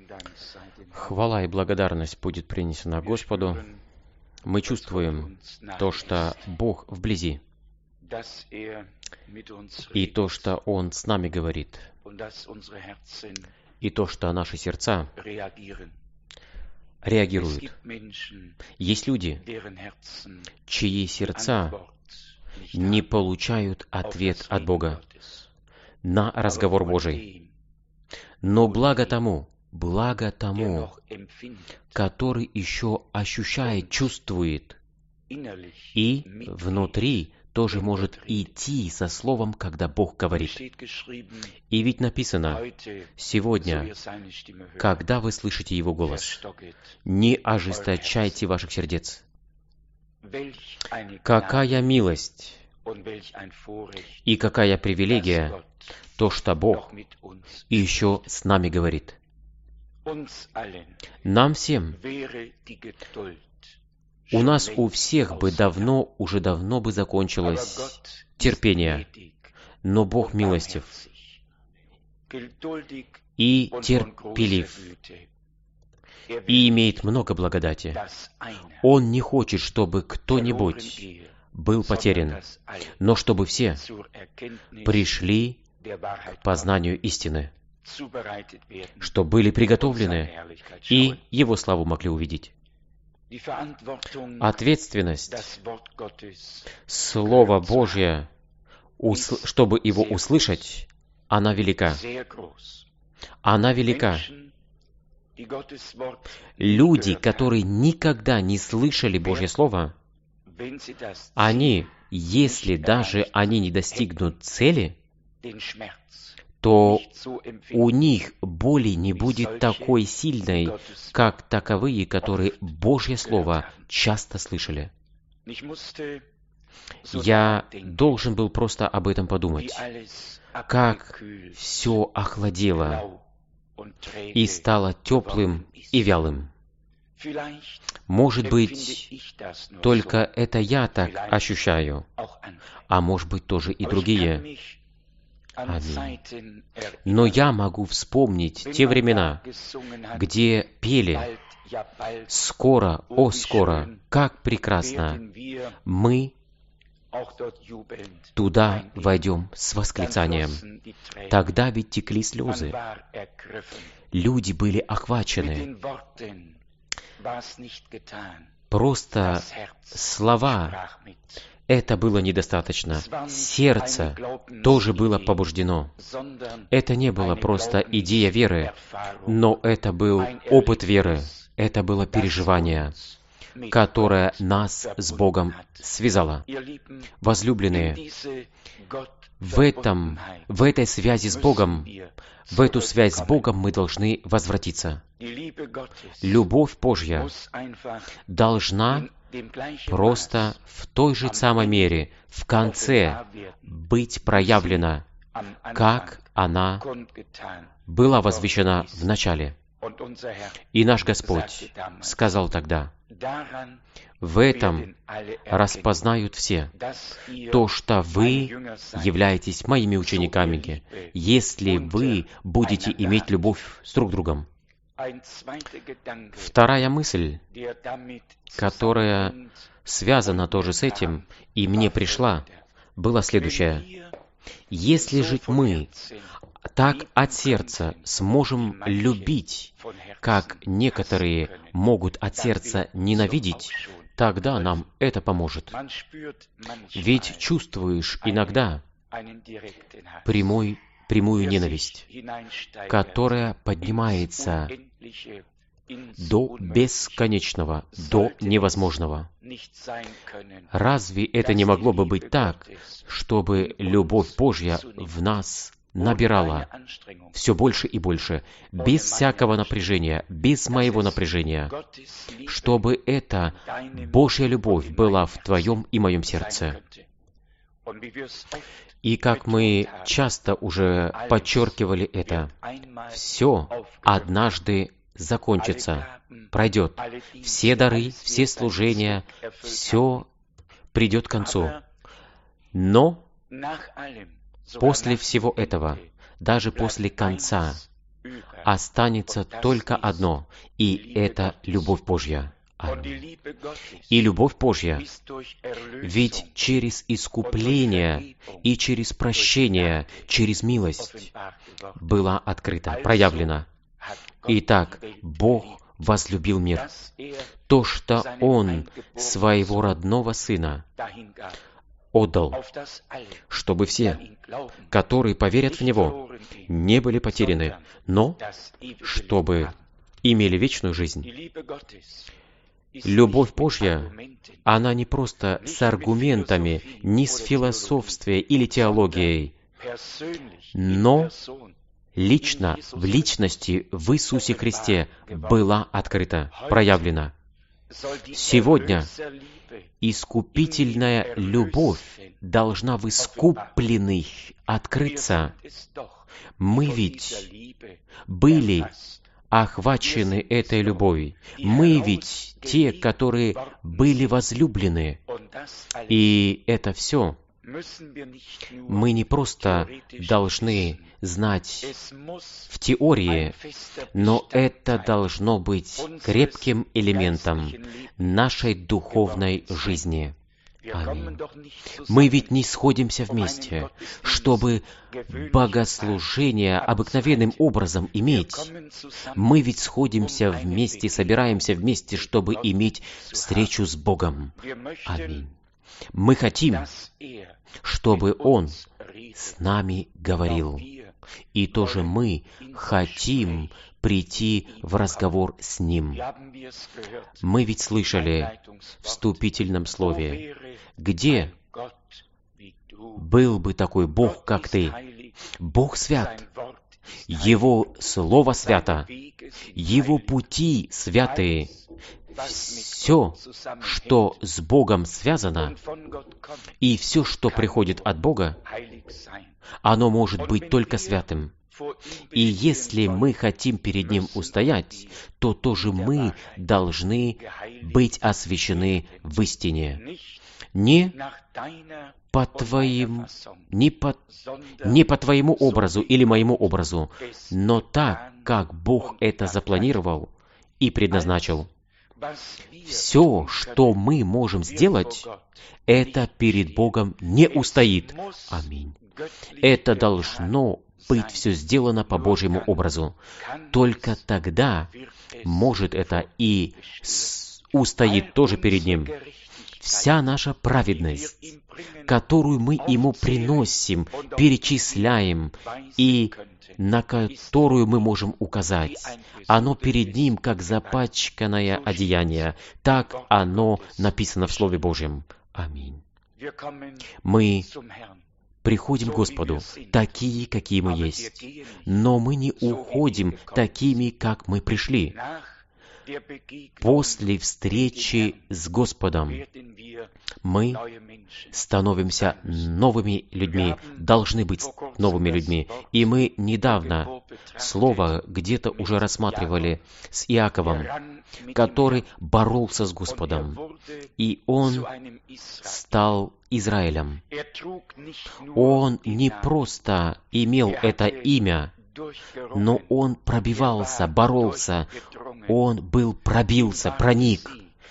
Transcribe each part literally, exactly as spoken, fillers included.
Хвала и благодарность будет принесена Господу. Мы чувствуем то, что Бог вблизи, и то, что Он с нами говорит, и то, что наши сердца реагируют. Есть люди, чьи сердца не получают ответ от Бога на разговор Божий. Но благо тому, благо тому, который еще ощущает, чувствует, и внутри тоже может идти со словом, когда Бог говорит. И ведь написано, сегодня, когда вы слышите Его голос, не ожесточайте ваших сердец. Какая милость и какая привилегия, то, что Бог еще с нами говорит. Нам всем, у нас у всех бы давно, уже давно бы закончилось терпение, но Бог милостив и терпелив, и имеет много благодати. Он не хочет, чтобы кто-нибудь был потерян, но чтобы все пришли к познанию истины, что были приготовлены и Его славу могли увидеть. Ответственность Слова Божье, чтобы его услышать, она велика. Она велика. Люди, которые никогда не слышали Божье Слово, они, если даже они не достигнут цели, то у них боли не будет такой сильной, как таковые, которые Божье Слово часто слышали. Я должен был просто об этом подумать, как все охладело и стало теплым и вялым. Может быть, только это я так ощущаю, а может быть, тоже и другие. Аминь. Но я могу вспомнить те времена, где пели «Скоро, о, скоро, как прекрасно, мы туда войдем с восклицанием». Тогда ведь текли слезы. Люди были охвачены. Просто слова — это было недостаточно. Сердце тоже было побуждено. Это не было просто идея веры, но это был опыт веры. Это было переживание, которое нас с Богом связало. Возлюбленные, в этом, в этой связи с Богом, в эту связь с Богом мы должны возвратиться. Любовь Божья должна просто в той же самой мере в конце быть проявлена, как она была возвещена в начале. И наш Господь сказал тогда: «В этом распознают все, то, что вы являетесь моими учениками, если вы будете иметь любовь с друг другом». Вторая мысль, которая связана тоже с этим, и мне пришла, была следующая. Если же мы так от сердца сможем любить, как некоторые могут от сердца ненавидеть, тогда нам это поможет. Ведь чувствуешь иногда прямой, прямую ненависть, которая поднимается до бесконечного, до невозможного. Разве это не могло бы быть так, чтобы любовь Божья в нас набирала все больше и больше, без всякого напряжения, без моего напряжения, чтобы эта Божья любовь была в твоем и моем сердце? И как мы часто уже подчеркивали это, все однажды закончится, пройдет. Все дары, все служения, все придет к концу. Но после всего этого, даже после конца, останется только одно, и это любовь Божья. Аминь. И любовь Божья, ведь через искупление и через прощение, через милость была открыта, проявлена. Итак, Бог возлюбил мир, то, что Он Своего родного Сына отдал, чтобы все, которые поверят в Него, не были потеряны, но чтобы имели вечную жизнь. Любовь Божья, она не просто с аргументами, не с философствием или теологией, но лично, в личности, в Иисусе Христе была открыта, проявлена. Сегодня искупительная любовь должна в искупленных открыться. Мы ведь были охвачены этой любовью. Мы ведь те, которые были возлюблены. И это все мы не просто должны знать в теории, но это должно быть крепким элементом нашей духовной жизни. Аминь. Мы ведь не сходимся вместе, чтобы богослужение обыкновенным образом иметь. Мы ведь сходимся вместе, собираемся вместе, чтобы иметь встречу с Богом. Аминь. Мы хотим, чтобы Он с нами говорил. И тоже мы хотим прийти в разговор с Ним. Мы ведь слышали в вступительном слове, где был бы такой Бог, как Ты. Бог свят, Его Слово свято, Его пути святые. Все, что с Богом связано, и все, что приходит от Бога, оно может быть только святым. И если мы хотим перед Ним устоять, то тоже мы должны быть освящены в истине. Не по твоим, не по, не по твоему образу или моему образу, но так, как Бог это запланировал и предназначил. Все, что мы можем сделать, это перед Богом не устоит. Аминь. Это должно быть все сделано по Божьему образу. Только тогда может это и устоит тоже перед Ним. Вся наша праведность, которую мы Ему приносим, перечисляем, и на которую мы можем указать, оно перед Ним, как запачканное одеяние. Так оно написано в Слове Божьем. Аминь. Мы приходим к Господу такие, какие мы есть, но мы не уходим такими, как мы пришли. После встречи с Господом мы становимся новыми людьми, должны быть новыми людьми. И мы недавно слово где-то уже рассматривали с Иаковом, который боролся с Господом, и он стал Израилем. Он не просто имел это имя, но он пробивался, боролся, он был пробился, проник.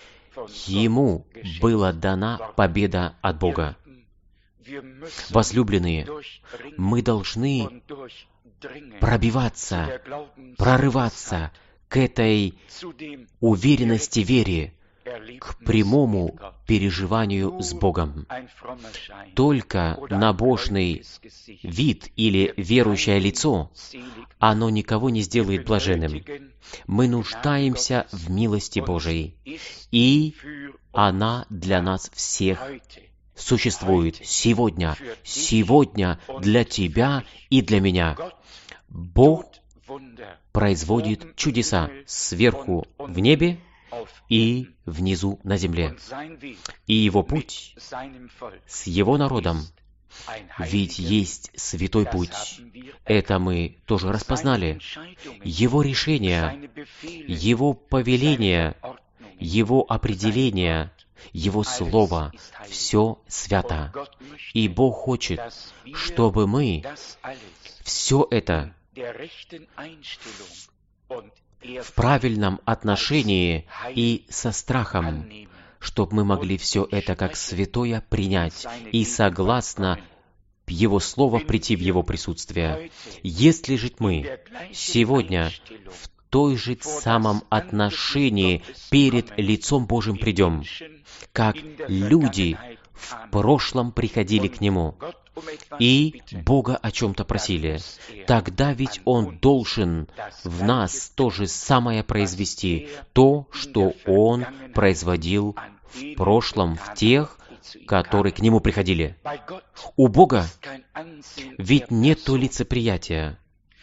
Ему была дана победа от Бога. Возлюбленные, мы должны пробиваться, прорываться к этой уверенности вере, к прямому переживанию с Богом. Только набожный вид или верующее лицо, оно никого не сделает блаженным. Мы нуждаемся в милости Божией, и она для нас всех существует сегодня, сегодня для тебя и для меня. Бог производит чудеса сверху в небе и внизу на земле. И Его путь с Его народом, ведь есть святой путь. Это мы тоже распознали. Его решение, Его повеление, Его определение, Его Слово — все свято. И Бог хочет, чтобы мы все это в правильном отношении и со страхом, чтобы мы могли все это как святое принять и согласно Его Слова прийти в Его присутствие. Если же мы сегодня в той же самом отношении перед лицом Божьим придем, как люди в прошлом приходили к Нему и Бога о чем-то просили, тогда ведь Он должен в нас то же самое произвести, то, что Он производил в прошлом в тех, которые к Нему приходили. У Бога ведь нету лицеприятия.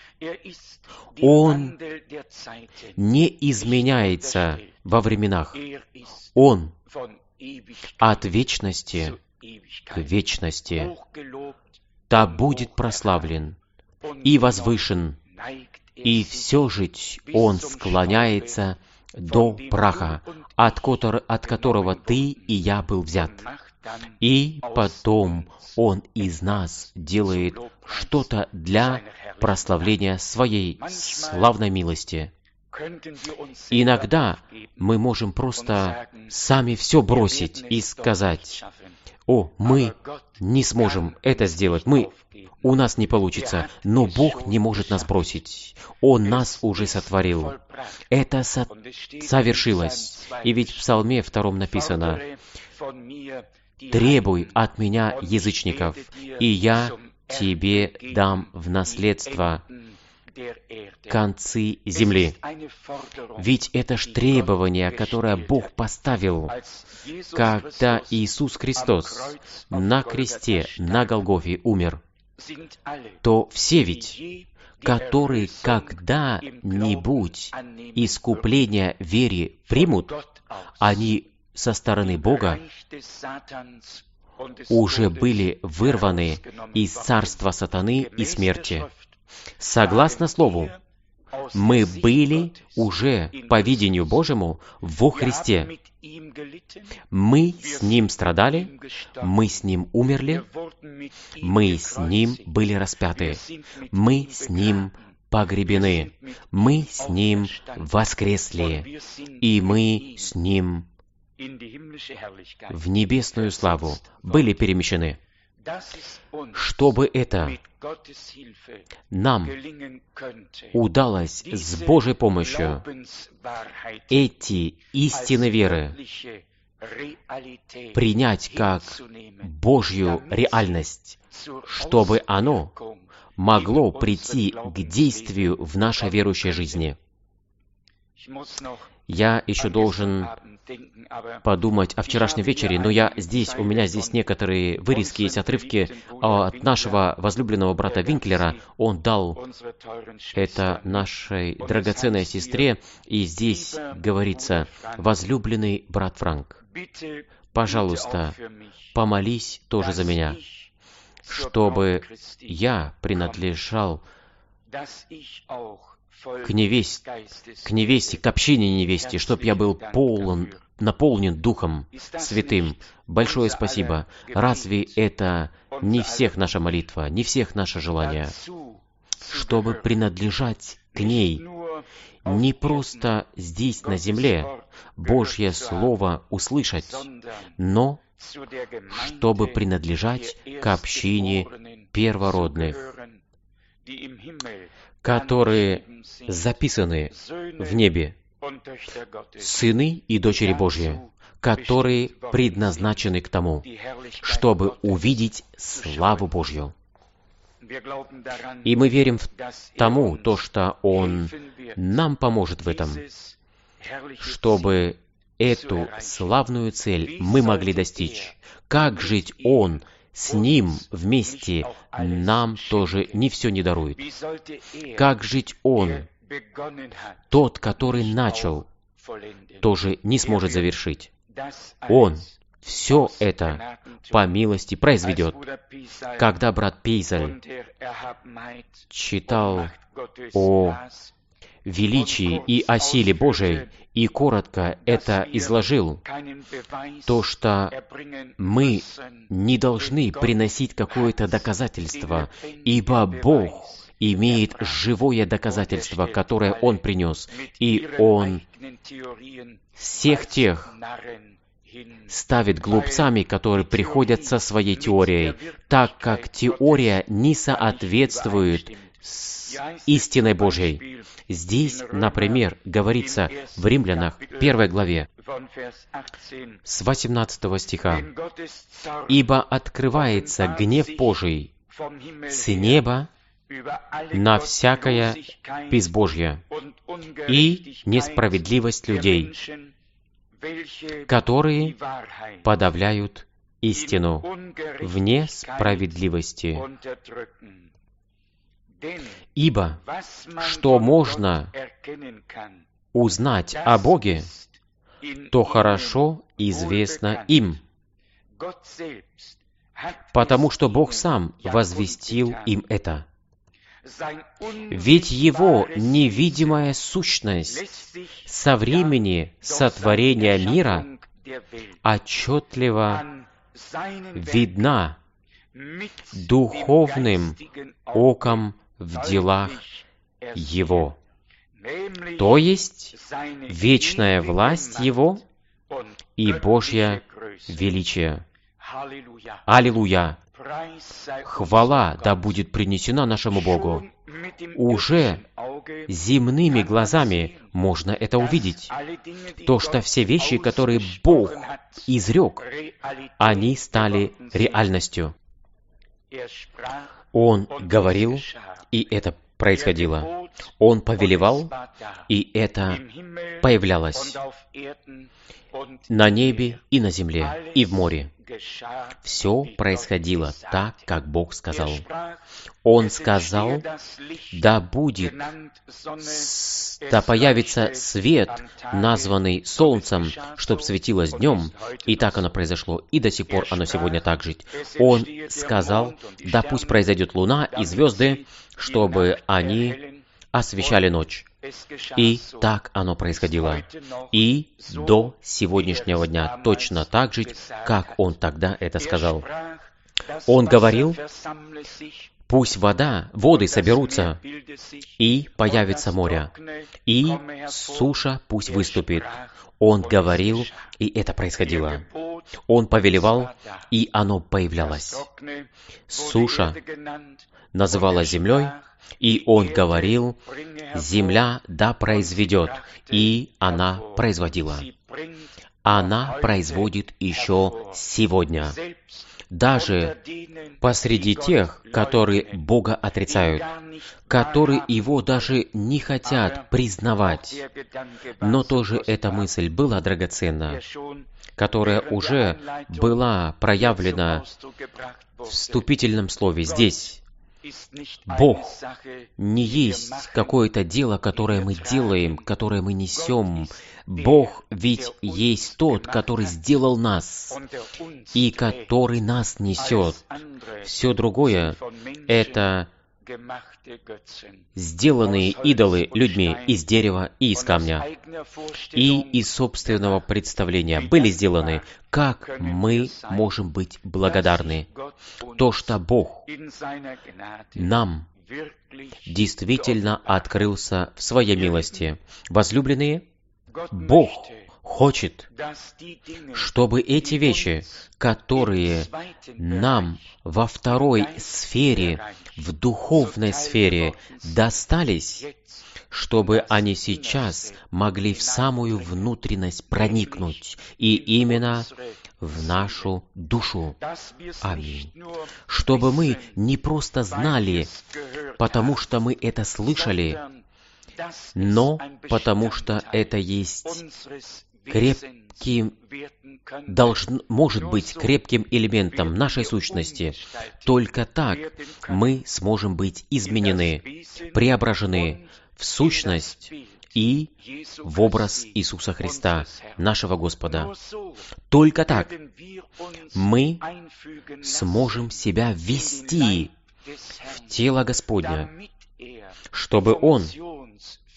Он не изменяется во временах. Он от вечности к вечности. Да будет прославлен и возвышен, и все жить Он склоняется до праха, от, котор, от которого ты и я был взят. И потом Он из нас делает что-то для прославления Своей славной милости. Иногда мы можем просто сами все бросить и сказать: «О, мы не сможем это сделать, мы, у нас не получится», но Бог не может нас бросить. Он нас уже сотворил. Это со- совершилось. И ведь в Псалме втором написано: «Требуй от меня язычников, и я тебе дам в наследство концы земли». Ведь это ж требование, которое Бог поставил, когда Иисус Христос на кресте, на Голгофе умер. То все ведь, которые когда-нибудь искупление вере примут, они со стороны Бога уже были вырваны из царства сатаны и смерти. Согласно Слову, мы были уже, по видению Божьему, во Христе. Мы с Ним страдали, мы с Ним умерли, мы с Ним были распяты, мы с Ним погребены, мы с Ним воскресли, и мы с Ним в небесную славу были перемещены. Чтобы это нам удалось с Божьей помощью, эти истины веры принять как Божью реальность, чтобы оно могло прийти к действию в нашей верующей жизни. Я еще должен подумать о вчерашнем вечере, но я здесь, у меня здесь некоторые вырезки, есть отрывки от нашего возлюбленного брата Винклера. Он дал это нашей драгоценной сестре, и здесь говорится: «Возлюбленный брат Франк, пожалуйста, помолись тоже за меня, чтобы я принадлежал к невесте, к невесте, к общине невесте, чтобы я был полон, наполнен Духом Святым». Большое спасибо. Разве это не всех наша молитва, не всех наше желание? Чтобы принадлежать к ней, не просто здесь, на земле, Божье Слово услышать, но чтобы принадлежать к общине первородных, которые записаны в небе, сыны и дочери Божьи, которые предназначены к тому, чтобы увидеть славу Божью. И мы верим в тому, то, что Он нам поможет в этом, чтобы эту славную цель мы могли достичь. Как жить Он с Ним вместе, нам тоже не все не дарует. Как жить Он, тот, который начал, тоже не сможет завершить. Он все это по милости произведет. Когда брат Пейзаль читал о величии и о силе Божией, и коротко это изложил, то, что мы не должны приносить какое-то доказательство, ибо Бог имеет живое доказательство, которое Он принес, и Он всех тех ставит глупцами, которые приходят со своей теорией, так как теория не соответствует с истиной Божьей. Здесь, например, говорится в Римлянах, первой главе, с восемнадцатого стиха, «Ибо открывается гнев Божий с неба на всякое безбожье и несправедливость людей, которые подавляют истину в несправедливости. Ибо что можно узнать о Боге, то хорошо известно им, потому что Бог сам возвестил им это. Ведь Его невидимая сущность со времени сотворения мира отчетливо видна духовным оком в делах Его, то есть вечная власть Его и Божье величие. Аллилуйя! Хвала да будет принесена нашему Богу. Уже земными глазами можно это увидеть. То, что все вещи, которые Бог изрек, они стали реальностью. Он говорил, и это происходило. Он повелевал, и это появлялось на небе и на земле, и в море. Все происходило так, как Бог сказал. Он сказал, да будет, да появится свет, названный солнцем, чтоб светилось днем, и так оно произошло, и до сих пор оно сегодня так же. Он сказал, да пусть произойдет луна и звезды, чтобы они освещали ночь. И так оно происходило. И до сегодняшнего дня точно так же, как Он тогда это сказал. Он говорил, пусть вода, воды соберутся, и появится море, и суша пусть выступит. Он говорил, и это происходило. Он повелевал, и оно появлялось. Суша называлась землей, и Он говорил, земля да произведет, и она производила. Она производит еще сегодня. Даже посреди тех, которые Бога отрицают, которые Его даже не хотят признавать. Но тоже эта мысль была драгоценна, которая уже была проявлена в вступительном слове здесь. Бог не есть какое-то дело, которое мы делаем, которое мы несем. Бог ведь есть тот, который сделал нас и который нас несет. Все другое — это сделанные идолы людьми из дерева и из камня, и из собственного представления были сделаны. Как мы можем быть благодарны? То, что Бог нам действительно открылся в Своей милости. Возлюбленные, Бог хочет, чтобы эти вещи, которые нам во второй сфере, в духовной сфере достались, чтобы они сейчас могли в самую внутренность проникнуть, и именно в нашу душу. Аминь. Чтобы мы не просто знали, потому что мы это слышали, но потому что это есть крепким, должен, может быть крепким элементом нашей сущности. Только так мы сможем быть изменены, преображены в сущность и в образ Иисуса Христа, нашего Господа. Только так мы сможем себя ввести в тело Господня, чтобы Он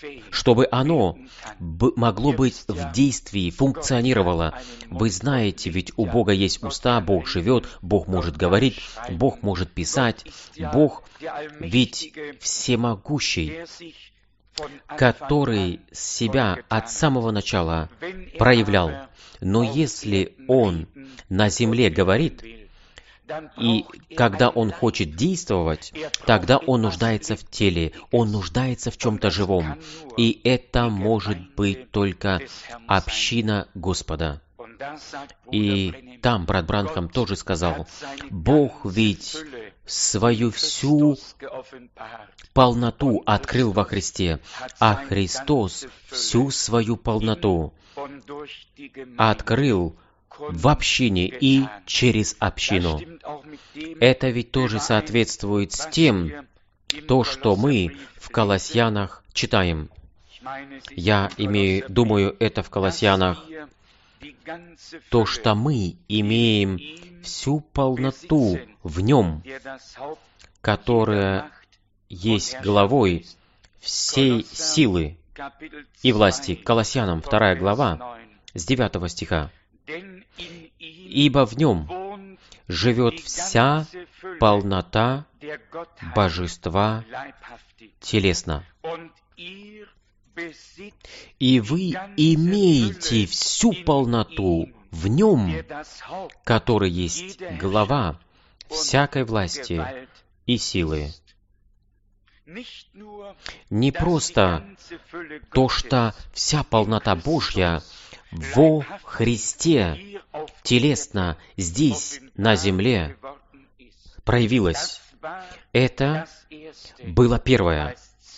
чтобы оно б- могло быть в действии, функционировало. Вы знаете, ведь у Бога есть уста, Бог живет, Бог может говорить, Бог может писать, Бог ведь всемогущий, который себя от самого начала проявлял. Но если Он на земле говорит, и когда Он хочет действовать, тогда Он нуждается в теле, Он нуждается в чем-то живом. И это может быть только община Господа. И там брат Бранхам тоже сказал, Бог ведь свою всю полноту открыл во Христе, а Христос всю свою полноту открыл в общине и через общину. Это ведь тоже соответствует с тем, то, что мы в Колоссянах читаем. Я имею, думаю, это в Колоссянах, то, что мы имеем всю полноту в Нем, которая есть главой всей силы и власти. Колоссянам вторая глава, с девятого стиха. «Ибо в Нем живет вся полнота Божества телесно. И вы имеете всю полноту в Нем, который есть глава всякой власти и силы». Не просто то, что вся полнота Божья во Христе телесно здесь, на земле, проявилась. Это было первое.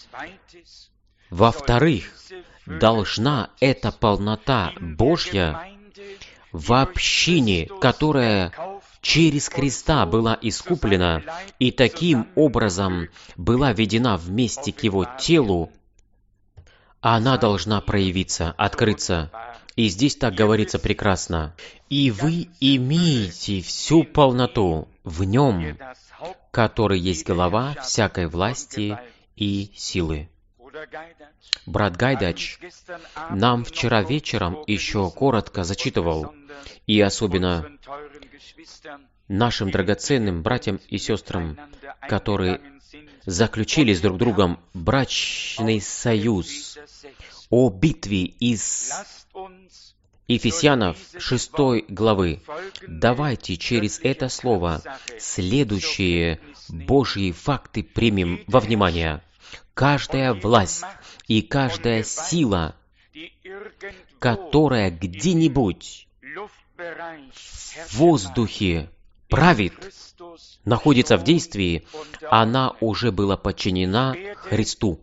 Во-вторых, должна эта полнота Божья в общине, которая через Христа была искуплена и таким образом была введена вместе к Его телу, она должна проявиться, открыться. И здесь так говорится прекрасно. «И вы имеете всю полноту в Нем, который есть глава всякой власти и силы». Брат Гайдач нам вчера вечером еще коротко зачитывал, и особенно нашим драгоценным братьям и сестрам, которые заключили с друг другом брачный союз, о битве из Ефесянов шестой главы. Давайте через это слово следующие Божьи факты примем во внимание. Каждая власть и каждая сила, которая где-нибудь в воздухе правит, находится в действии, она уже была подчинена Христу.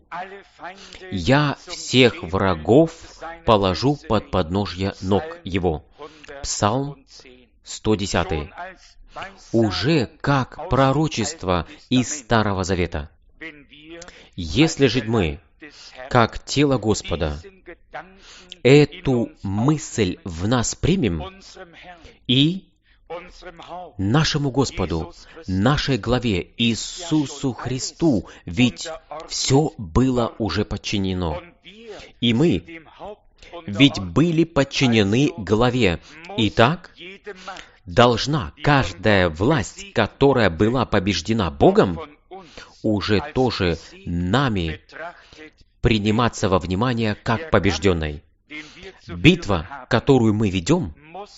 «Я всех врагов положу под подножья ног Его». Псалм сто десять. Уже как пророчество из Старого Завета. Если же мы, как тело Господа, эту мысль в нас примем и нашему Господу, нашей главе Иисусу Христу, ведь все было уже подчинено. И мы ведь были подчинены главе. Итак, должна каждая власть, которая была побеждена Богом, уже тоже нами приниматься во внимание как побежденной. Битва, которую мы ведем,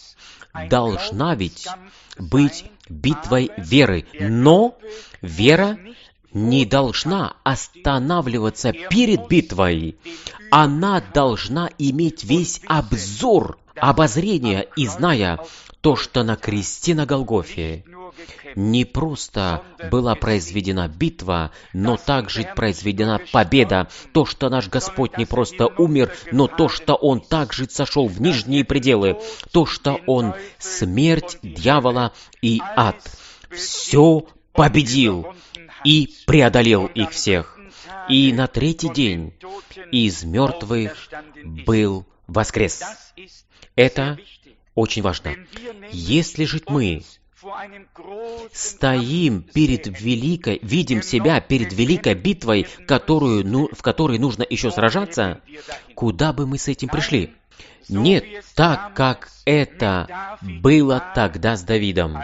должна ведь быть битвой веры, но вера не должна останавливаться перед битвой. Она должна иметь весь обзор, обозрение, и зная то, что на кресте на Голгофе не просто была произведена битва, но также произведена победа. То, что наш Господь не просто умер, но то, что Он также сошел в нижние пределы. То, что Он смерть, дьявола и ад все победил и преодолел их всех. И на третий день из мертвых был воскрес. Это очень важно. Если же мы стоим перед великой, видим себя перед великой битвой, которую, ну, в которой нужно еще сражаться, куда бы мы с этим пришли? Нет, так, как это было тогда с Давидом.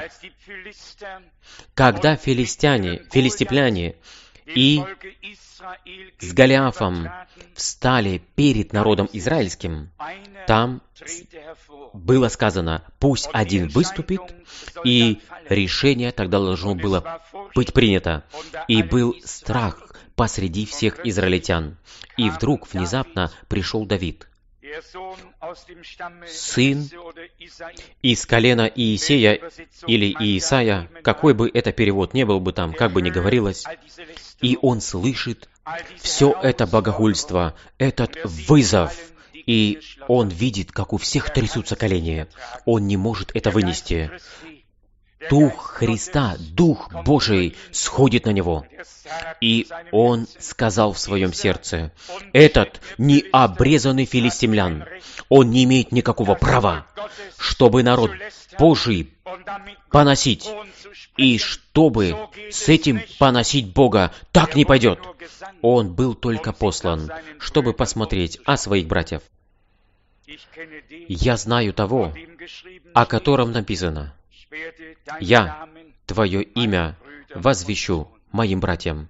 Когда филистяне, филистимляне и с Голиафом встали перед народом израильским, там было сказано, пусть один выступит, и решение тогда должно было быть принято. И был страх посреди всех израильтян. И вдруг внезапно пришел Давид, сын из колена Иисея или Иисая, какой бы это перевод ни был бы там, как бы ни говорилось, и он слышит все это богохульство, этот вызов, и он видит, как у всех трясутся колени. Он не может это вынести. Дух Христа, Дух Божий сходит на него. И он сказал в своем сердце, этот необрезанный филистимлян, он не имеет никакого права, чтобы народ Божий поносить. И чтобы с этим поносить Бога, так не пойдет. Он был только послан, чтобы посмотреть о своих братьев. Я знаю того, о котором написано, «Я Твое имя возвещу моим братьям».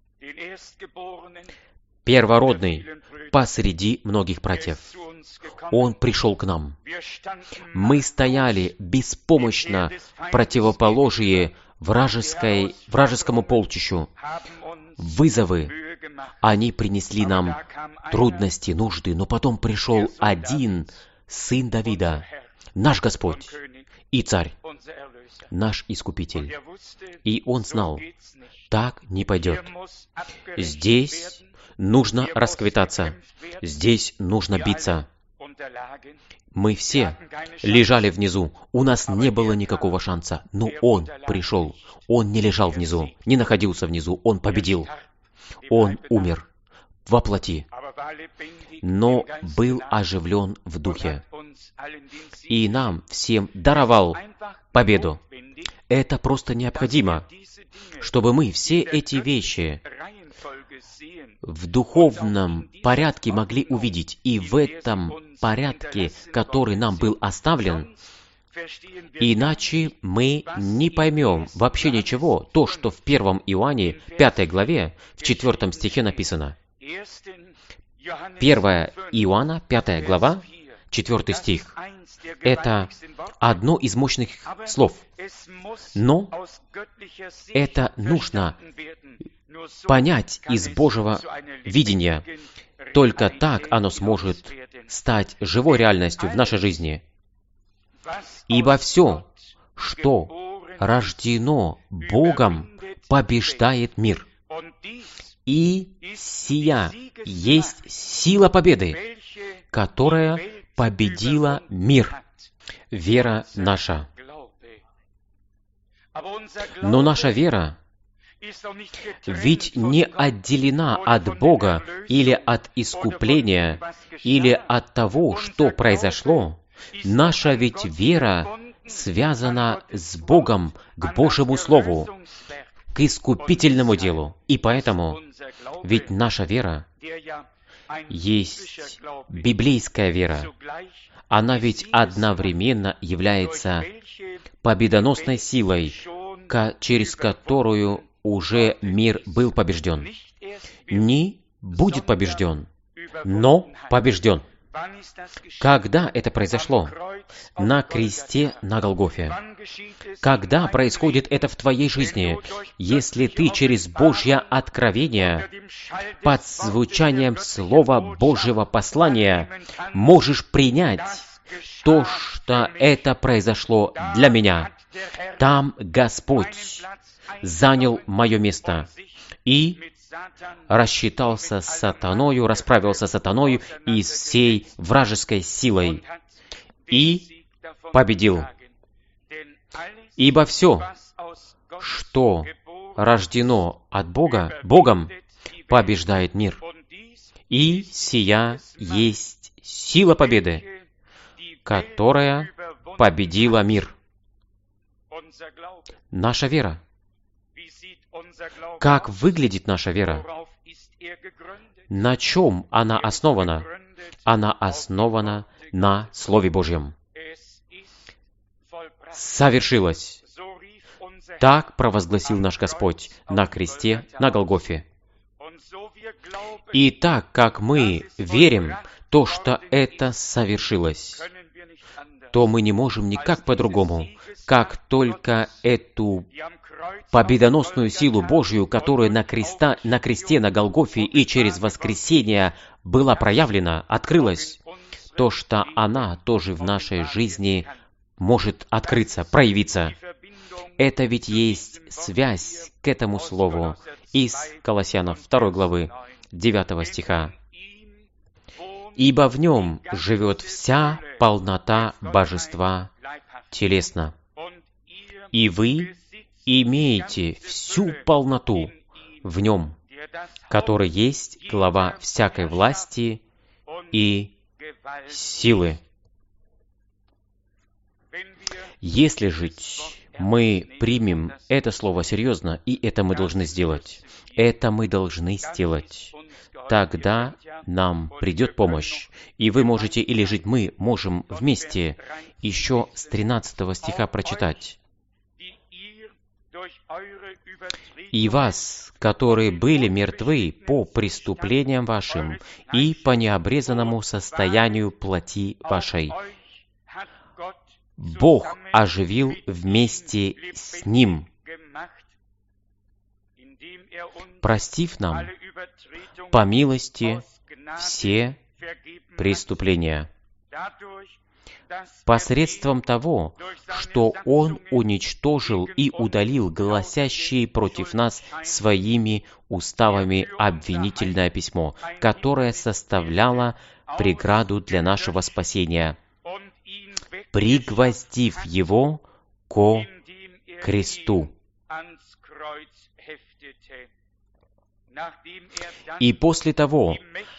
Первородный посреди многих братьев. Он пришел к нам. Мы стояли беспомощно в противоположии вражеской, вражескому полчищу. Вызовы, они принесли нам трудности, нужды, но потом пришел один сын Давида, наш Господь и Царь, наш Искупитель. И он знал, так не пойдет. Здесь нужно расквитаться, здесь нужно биться. Мы все лежали внизу, у нас не было никакого шанса, но он пришел, он не лежал внизу, не находился внизу, он победил, он умер во плоти, но был оживлен в духе, и нам всем даровал победу. Это просто необходимо, чтобы мы все эти вещи в духовном порядке могли увидеть, и в этом порядке, который нам был оставлен, иначе мы не поймем вообще ничего, то, что в первом Иоанне, пятой главе, в четвертом стихе написано. первое Иоанна, пятая глава, четвертый стих. Это одно из мощных слов. Но это нужно понять из Божьего видения. Только так оно сможет стать живой реальностью в нашей жизни. Ибо все, что рождено Богом, побеждает мир. И сия есть сила победы, которая победила мир. Вера наша. Но наша вера ведь не отделена от Бога или от искупления, или от того, что произошло. Наша ведь вера связана с Богом, к Божьему Слову, к искупительному делу. И поэтому ведь наша вера есть библейская вера. Она ведь одновременно является победоносной силой, через которую уже мир был побежден. Не будет побежден, но побежден. Когда это произошло? На кресте на Голгофе. Когда происходит это в твоей жизни? Если ты через Божье откровение, под звучанием Слова Божьего послания, можешь принять то, что это произошло для меня. Там Господь занял мое место и рассчитался с сатаною, расправился с сатаною и всей вражеской силой и победил. Ибо все, что рождено от Бога, Богом, побеждает мир. И сия есть сила победы, которая победила мир. Наша вера. Как выглядит наша вера? На чем она основана? Она основана на Слове Божьем. Совершилось. Так провозгласил наш Господь на кресте, на Голгофе. И так как мы верим, то, что это совершилось, то мы не можем никак по-другому, как только эту победоносную силу Божью, которая на, креста, на кресте, на Голгофе и через воскресение была проявлена, открылась, то, что она тоже в нашей жизни может открыться, проявиться. Это ведь есть связь к этому слову из Колоссянов второй главы девятого стиха. «Ибо в нем живет вся полнота божества телесно, и вы имеете всю полноту в нем, который есть глава всякой власти и силы». Если же мы примем это слово серьезно, и это мы должны сделать, это мы должны сделать, тогда нам придет помощь. И вы можете, или же мы можем вместе еще с тринадцатого стиха прочитать. «И вас, которые были мертвы по преступлениям вашим и по необрезанному состоянию плоти вашей, Бог оживил вместе с Ним, простив нам по милости все преступления, посредством того, что Он уничтожил и удалил гласящие против нас своими уставами обвинительное письмо, которое составляло преграду для нашего спасения, пригвоздив его ко кресту. И после того,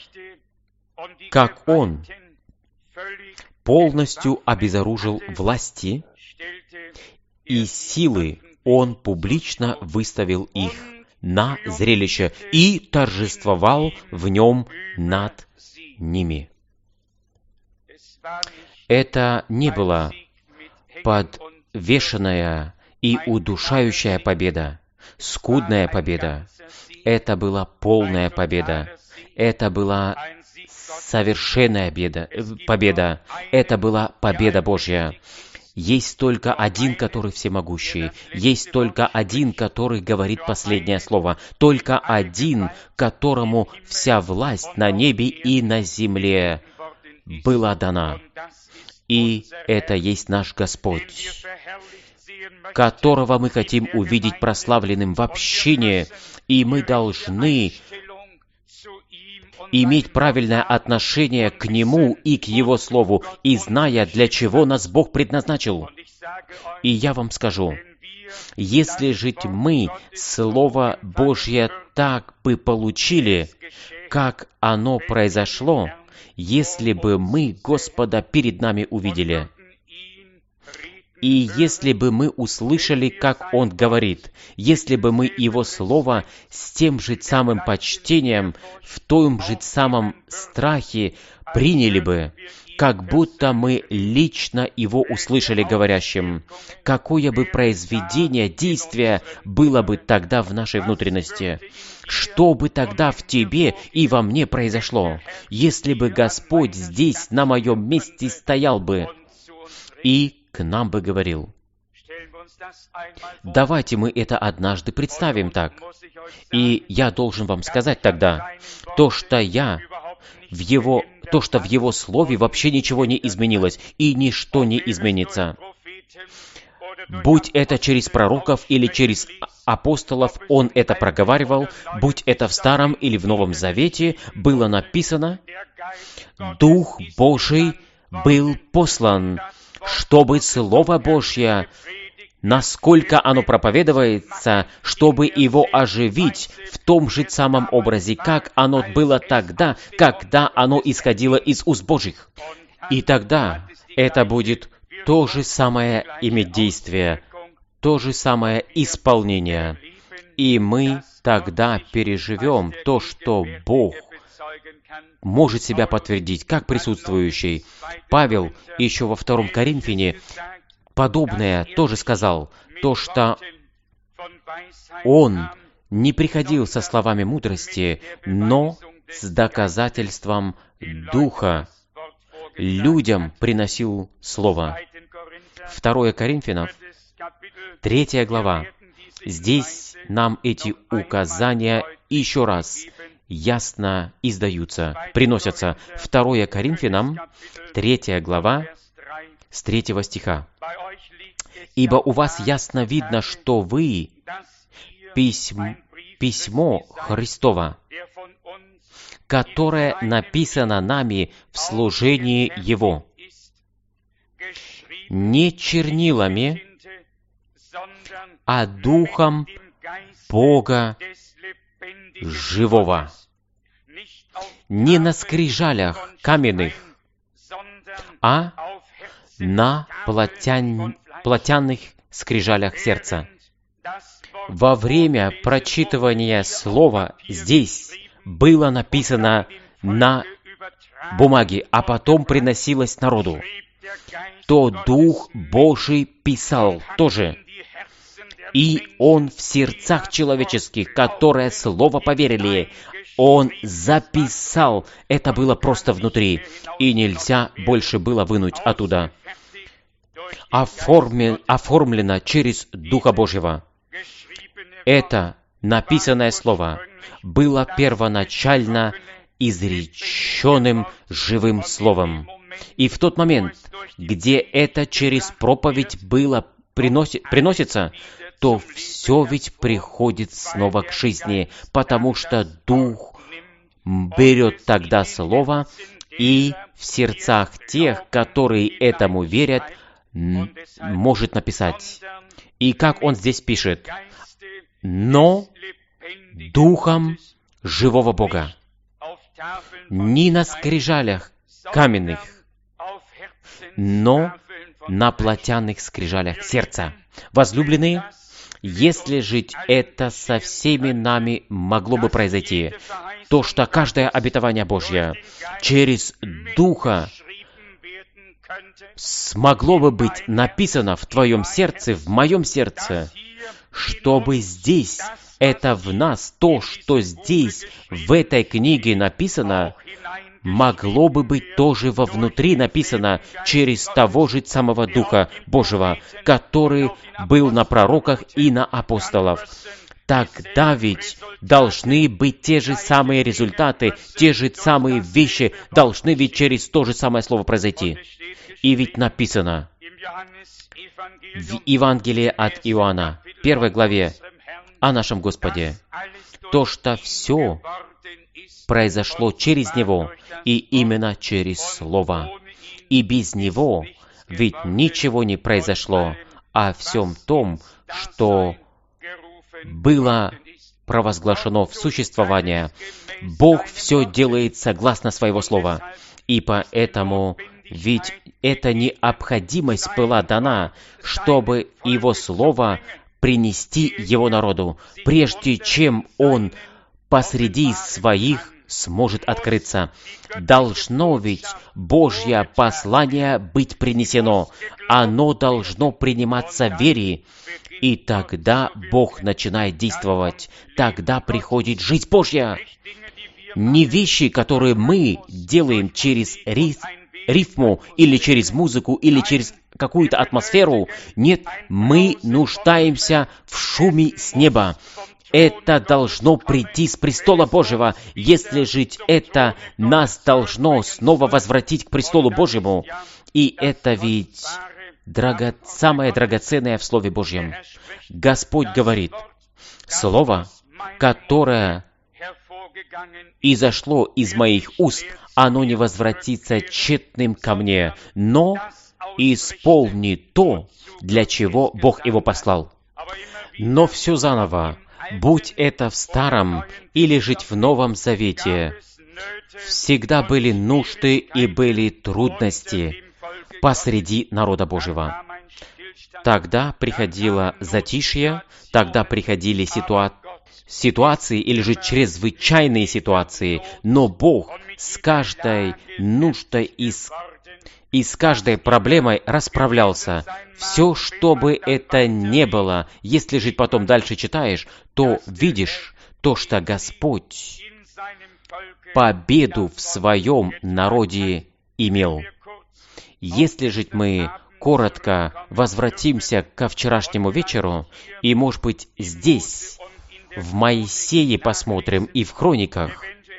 как Он полностью обезоружил власти и силы, Он публично выставил их на зрелище и торжествовал в нем над ними. Это не была подвешенная и удушающая победа, скудная победа. Это была полная победа. Это была совершенная беда, победа. Это была победа Божья. Есть только один, который всемогущий. Есть только один, который говорит последнее слово. Только один, которому вся власть на небе и на земле была дана. И это есть наш Господь, которого мы хотим увидеть прославленным в общине, и мы должны иметь правильное отношение к Нему и к Его Слову, и зная, для чего нас Бог предназначил. И я вам скажу, если же мы Слово Божье так бы получили, как оно произошло, если бы мы Господа перед нами увидели, и если бы мы услышали, как Он говорит, если бы мы Его Слово с тем же самым почтением, в том же самом страхе приняли бы, как будто мы лично Его услышали говорящим, какое бы произведение, действие было бы тогда в нашей внутренности? Что бы тогда в тебе и во мне произошло, если бы Господь здесь, на моем месте, стоял бы и к нам бы говорил? Давайте мы это однажды представим так. И я должен вам сказать тогда, то, что я в Его, то, что в Его Слове вообще ничего не изменилось, и ничто не изменится. Будь это через пророков или через апостолов, Он это проговаривал, будь это в Старом или в Новом Завете, было написано, Дух Божий был послан, чтобы Слово Божье, насколько оно проповедуется, чтобы его оживить в том же самом образе, как оно было тогда, когда оно исходило из уст Божьих. И тогда это будет то же самое иметь действие, то же самое исполнение. И мы тогда переживем то, что Бог может себя подтвердить, как присутствующий. Павел еще во втором Коринфяне подобное тоже сказал, то, что он не приходил со словами мудрости, но с доказательством Духа людям приносил Слово. Второе Коринфянам, третья глава. Здесь нам эти указания еще раз ясно издаются, приносятся. Второе Коринфянам, третья глава, с третьего стиха. «Ибо у вас ясно видно, что вы письм, письмо Христово, которое написано нами в служении Его, не чернилами, а Духом Бога живого, не на скрижалях каменных, а на плотян... плотяных скрижалях сердца». Во время прочитывания слова здесь было написано на бумаге, а потом приносилось народу. То Дух Божий писал тоже. И Он в сердцах человеческих, которые Слово поверили, Он записал. Это было просто внутри, и нельзя больше было вынуть оттуда. Оформи... Оформлено через Духа Божьего. Это написанное Слово было первоначально изреченным живым Словом. И в тот момент, где это через проповедь было приноси... приносится, то все ведь приходит снова к жизни, потому что Дух берет тогда Слово и в сердцах тех, которые этому верят, может написать. И как он здесь пишет? «Но Духом живого Бога, не на скрижалях каменных, но на плотяных скрижалях сердца». Возлюбленные, если жить это со всеми нами могло бы произойти, то что каждое обетование Божье через Духа смогло бы быть написано в твоем сердце, в моем сердце, чтобы здесь, это в нас, то, что здесь, в этой книге написано, могло бы быть тоже вовнутри написано через того же самого Духа Божьего, который был на пророках и на апостолов. Тогда ведь должны быть те же самые результаты, те же самые вещи, должны ведь через то же самое слово произойти. И ведь написано в Евангелии от Иоанна, первой главе, о нашем Господе, то, что все произошло через Него, и именно через Слово. И без Него ведь ничего не произошло о всем том, что было провозглашено в существование. Бог все делает согласно Своего Слова, и поэтому ведь эта необходимость была дана, чтобы Его Слово принести Его народу, прежде чем Он посреди своих сможет открыться. Должно ведь Божье послание быть принесено. Оно должно приниматься в вере. И тогда Бог начинает действовать. Тогда приходит жизнь Божья. Не вещи, которые мы делаем через риф, рифму, или через музыку, или через какую-то атмосферу. Нет, мы нуждаемся в шуме с неба. Это должно прийти с престола Божьего. Если жить это, нас должно снова возвратить к престолу Божьему. И это ведь драго... самое драгоценное в Слове Божьем. Господь говорит, Слово, которое изошло из моих уст, оно не возвратится тщетным ко мне, но исполнит то, для чего Бог его послал. Но все заново, будь это в Старом или жить в Новом Завете, всегда были нужды и были трудности посреди народа Божьего. Тогда приходило затишье, тогда приходили ситуа... ситуации или же чрезвычайные ситуации, но Бог с каждой нуждой и с, и с каждой проблемой расправлялся. Все, что бы это ни было, если же потом дальше читаешь, то видишь то, что Господь победу в своем народе имел. Если же мы коротко возвратимся ко вчерашнему вечеру, и, может быть, здесь, в Моисее посмотрим и в Хрониках,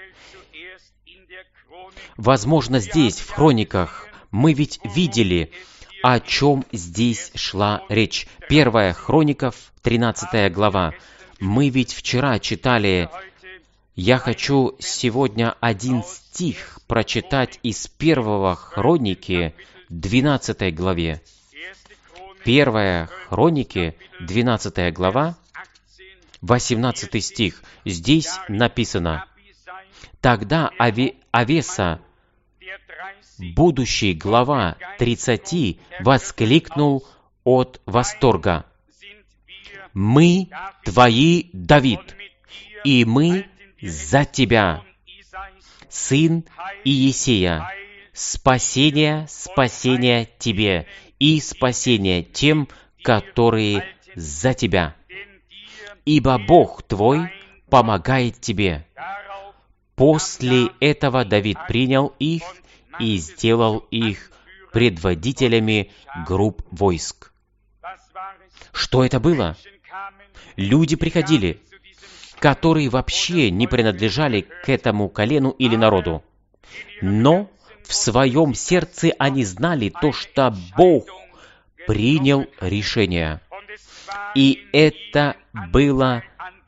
возможно, здесь, в Хрониках, мы ведь видели, о чем здесь шла речь. Первая Хроников, тринадцатая глава. Мы ведь вчера читали, я хочу сегодня один стих прочитать из первого Хроники, двенадцатой главе. Первая Хроники, двенадцатая глава, восемнадцатый стих. Здесь написано: «Тогда Аве, Авеса, будущий глава тридцати, воскликнул от восторга: «Мы твои, Давид, и мы за тебя, сын Иесея, спасение, спасение тебе, и спасение тем, которые за тебя. Ибо Бог твой помогает тебе». После этого Давид принял их и сделал их предводителями групп войск. Что это было? Люди приходили, которые вообще не принадлежали к этому колену или народу. Но в своем сердце они знали то, что Бог принял решение. И это было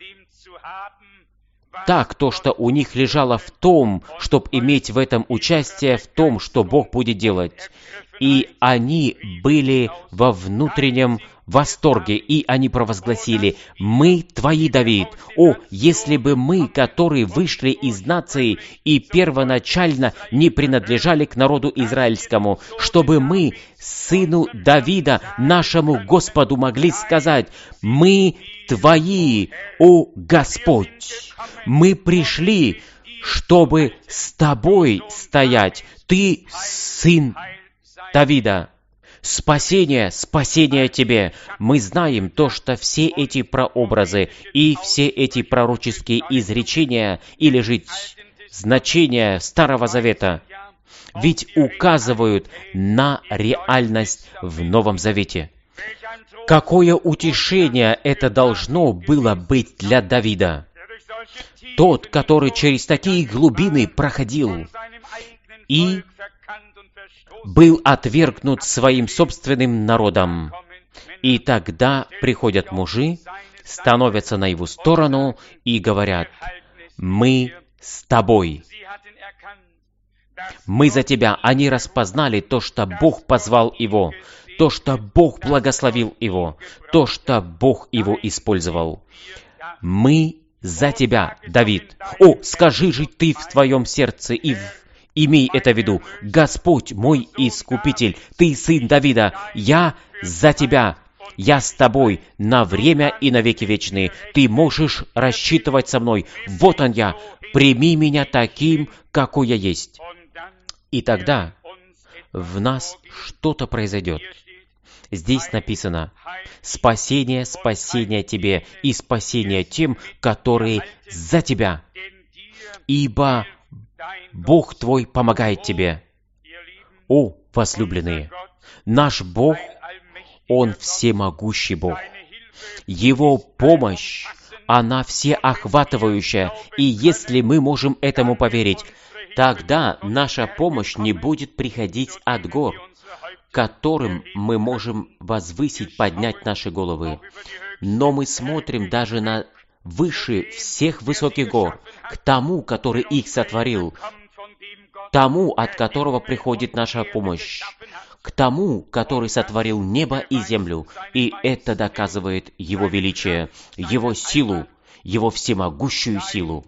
так, то, что у них лежало в том, чтобы иметь в этом участие, в том, что Бог будет делать. И они были во внутреннем восторге, и они провозгласили: «Мы твои, Давид». О, если бы мы, которые вышли из нации и первоначально не принадлежали к народу израильскому, чтобы мы, сыну Давида, нашему Господу, могли сказать: «Мы твои, о Господь». Мы пришли, чтобы с тобой стоять. Ты сын Давида. Спасение, спасение тебе. Мы знаем то, что все эти прообразы и все эти пророческие изречения или же значения Старого Завета ведь указывают на реальность в Новом Завете. Какое утешение это должно было быть для Давида! Тот, который через такие глубины проходил и был отвергнут своим собственным народом. И тогда приходят мужи, становятся на его сторону и говорят: «Мы с тобой. Мы за тебя». Они распознали то, что Бог позвал его, то, что Бог благословил его, то, что Бог его использовал. «Мы за тебя, Давид». О, скажи же ты в твоем сердце и в имей это в виду: «Господь мой Искупитель, ты сын Давида, я за тебя, я с тобой на время и на веки вечные. Ты можешь рассчитывать со мной. Вот он я, прими меня таким, какой я есть». И тогда в нас что-то произойдет. Здесь написано: «Спасение, спасение тебе, и спасение тем, которые за тебя, ибо Бог твой помогает тебе». О, возлюбленные, наш Бог, Он всемогущий Бог. Его помощь, она всеохватывающая, и если мы можем этому поверить, тогда наша помощь не будет приходить от гор, которым мы можем возвысить, поднять наши головы. Но мы смотрим даже на выше всех высоких гор, к тому, который их сотворил, тому, от которого приходит наша помощь, к тому, который сотворил небо и землю, и это доказывает Его величие, Его силу, Его всемогущую силу.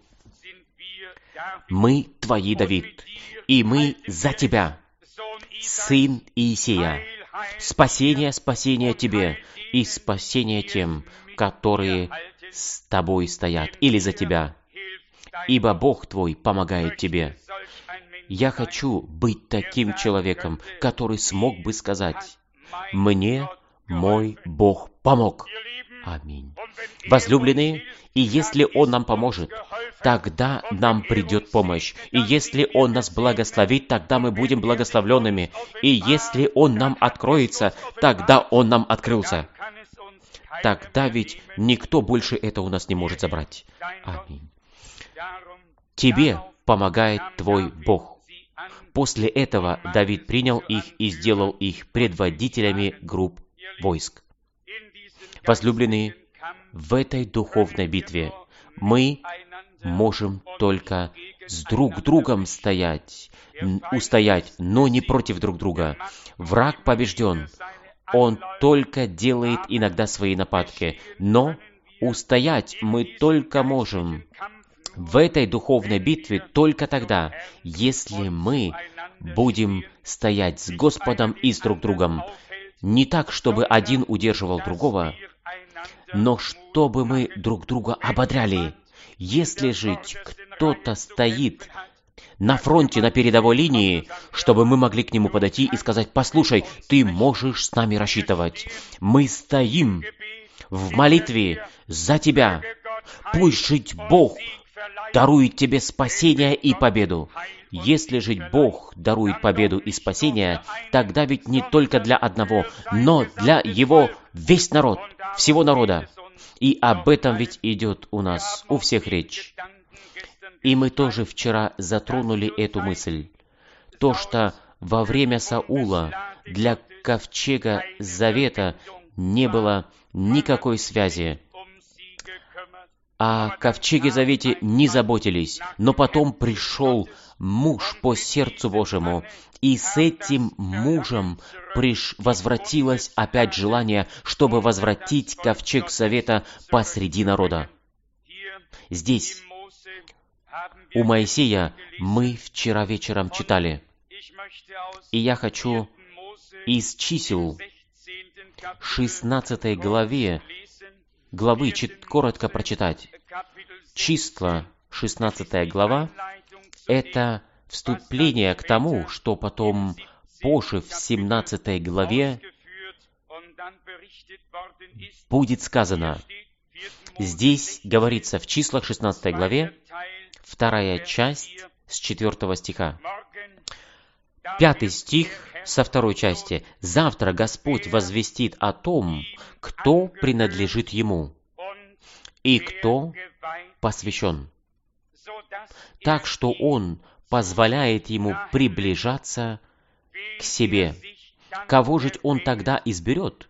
«Мы твои, Давид, и мы за тебя, сын Иесея, Спасение, спасение тебе и спасение тем, которые с тобой стоят или за тебя, ибо Бог твой помогает тебе. Я хочу быть таким человеком, который смог бы сказать: «Мне мой Бог помог». Аминь. Возлюбленные, и если Он нам поможет, тогда нам придет помощь. И если Он нас благословит, тогда мы будем благословленными. И если Он нам откроется, тогда Он нам открылся. Тогда ведь никто больше это у нас не может забрать. Аминь. Тебе помогает твой Бог. После этого Давид принял их и сделал их предводителями групп войск. Возлюбленные, в этой духовной битве мы можем только с друг другом стоять, устоять, но не против друг друга. Враг побежден. Он только делает иногда свои нападки, но устоять мы только можем в этой духовной битве только тогда, если мы будем стоять с Господом и с друг другом. Не так, чтобы один удерживал другого, но чтобы мы друг друга ободряли. Если же кто-то стоит на фронте, на передовой линии, чтобы мы могли к нему подойти и сказать: «Послушай, ты можешь с нами рассчитывать. Мы стоим в молитве за тебя. Пусть жить Бог дарует тебе спасение и победу». Если жить Бог дарует победу и спасение, тогда ведь не только для одного, но для Его весь народ, всего народа. И об этом ведь идет у нас, у всех речь. И мы тоже вчера затронули эту мысль. То, что во время Саула для ковчега Завета не было никакой связи. О ковчеге Завете не заботились, но потом пришел муж по сердцу Божьему, и с этим мужем приш... возвратилось опять желание, чтобы возвратить ковчег Завета посреди народа. Здесь, у Моисея, мы вчера вечером читали, и я хочу из чисел шестнадцатой главе, главы чит, коротко прочитать. Числа, шестнадцатая глава, это вступление к тому, что потом позже в семнадцатой главе будет сказано. Здесь говорится в числах шестнадцатой главе, вторая часть с четвертого стиха. Пятый стих со второй части. «Завтра Господь возвестит о том, кто принадлежит Ему и кто посвящен, так что Он позволяет Ему приближаться к себе. Кого же Он тогда изберет?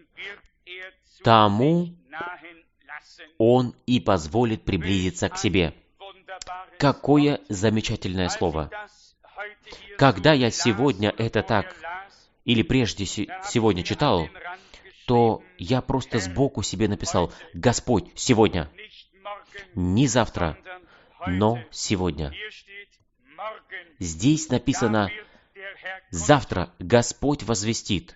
Тому Он и позволит приблизиться к себе». Какое замечательное слово! Когда я сегодня это так, или прежде сегодня читал, то я просто сбоку себе написал: «Господь, сегодня». Не завтра, но сегодня. Здесь написано: «Завтра Господь возвестит».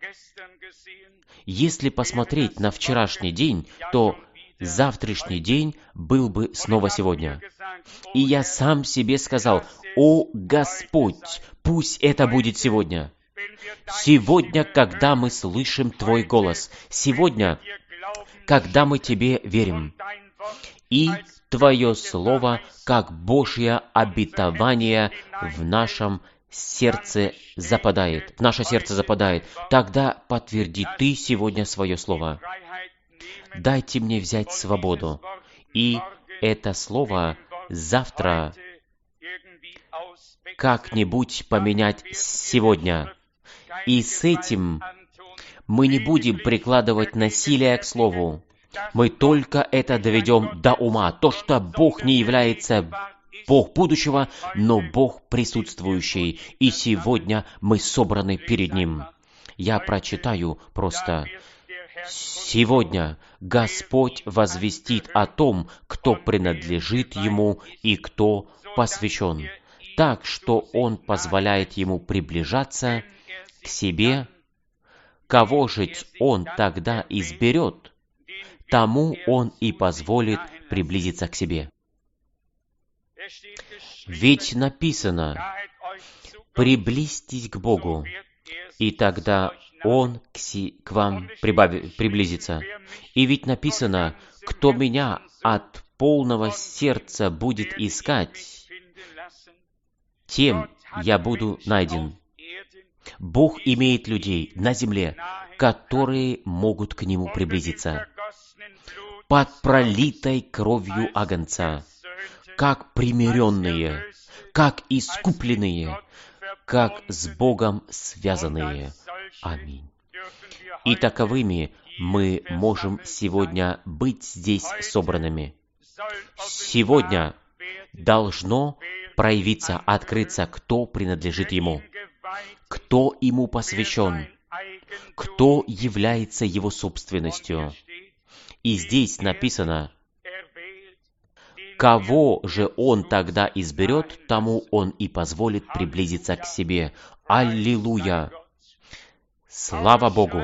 Если посмотреть на вчерашний день, то завтрашний день был бы снова сегодня. И я сам себе сказал: «О Господь, пусть это будет сегодня». Сегодня, когда мы слышим Твой голос. Сегодня, когда мы Тебе верим. И Твое Слово, как Божье обетование, в нашем сердце западает. В наше сердце западает. Тогда подтверди Ты сегодня свое Слово. Дайте мне взять свободу. И это Слово завтра как-нибудь поменять сегодня. И с этим мы не будем прикладывать насилие к Слову. Мы только это доведем до ума. То, что Бог не является Бог будущего, но Бог присутствующий. И сегодня мы собраны перед Ним. Я прочитаю просто. Сегодня Господь возвестит о том, кто принадлежит Ему и кто посвящен, так что Он позволяет Ему приближаться к себе кого же Он тогда изберет, тому Он и позволит приблизиться к себе. Ведь написано: «Приблизьтесь к Богу, и тогда Он к, си, к вам прибави, приблизится». И ведь написано: «Кто Меня от полного сердца будет искать, тем я буду найден». Бог имеет людей на земле, которые могут к Нему приблизиться под пролитой кровью Агнца, как примиренные, как искупленные, как с Богом связанные. Аминь. И таковыми мы можем сегодня быть здесь собранными. Сегодня должно проявиться, открыться, кто принадлежит Ему, кто Ему посвящен, кто является Его собственностью. И здесь написано: «Кого же Он тогда изберет, тому Он и позволит приблизиться к себе». Аллилуйя! Слава Богу!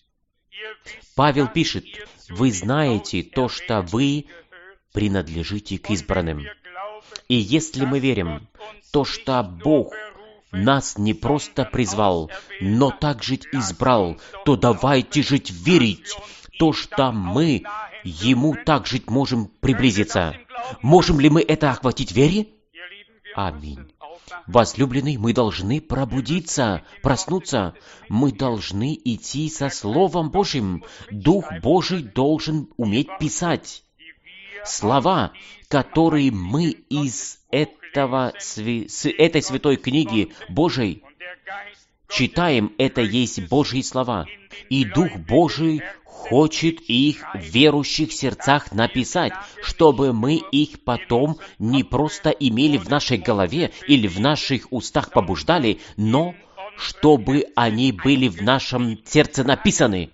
Павел пишет: «Вы знаете то, что вы принадлежите к избранным». И если мы верим, то, что Бог нас не просто призвал, но также избрал, то давайте жить верить, то, что мы Ему также можем приблизиться. Можем ли мы это охватить в вере? Аминь. Возлюбленный, мы должны пробудиться, проснуться. Мы должны идти со Словом Божьим. Дух Божий должен уметь писать. Слова, которые мы из этого, с этой святой книги Божией читаем, это есть Божьи слова. И Дух Божий хочет их в верующих сердцах написать, чтобы мы их потом не просто имели в нашей голове или в наших устах побуждали, но чтобы они были в нашем сердце написаны.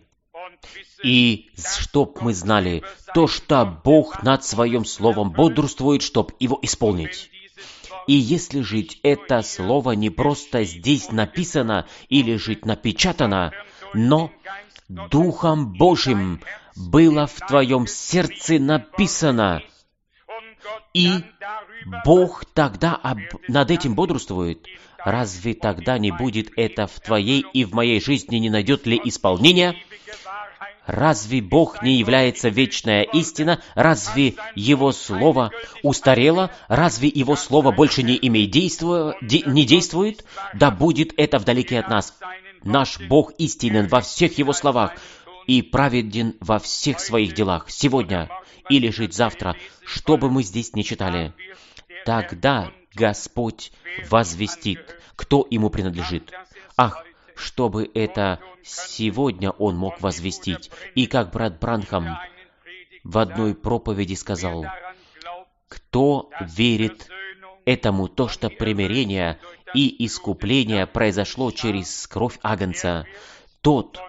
И чтоб мы знали то, что Бог над Своим Словом бодрствует, чтоб его исполнить. И если жить это Слово не просто здесь написано или жить напечатано, но Духом Божьим было в твоем сердце написано, и Бог тогда об... над этим бодрствует, разве тогда не будет это в твоей и в моей жизни, не найдет ли исполнения? Разве Бог не является вечная истина? Разве Его Слово устарело? Разве Его Слово больше не имеет действия, де, не действует? Да будет это вдалеке от нас. Наш Бог истинен во всех Его словах и праведен во всех своих делах сегодня или жить завтра, что бы мы здесь ни читали. Тогда Господь возвестит, кто Ему принадлежит. Ах, чтобы это сегодня Он мог возвестить. И как брат Бранхам в одной проповеди сказал: кто верит этому, то, что примирение и искупление произошло через кровь Агнца, тот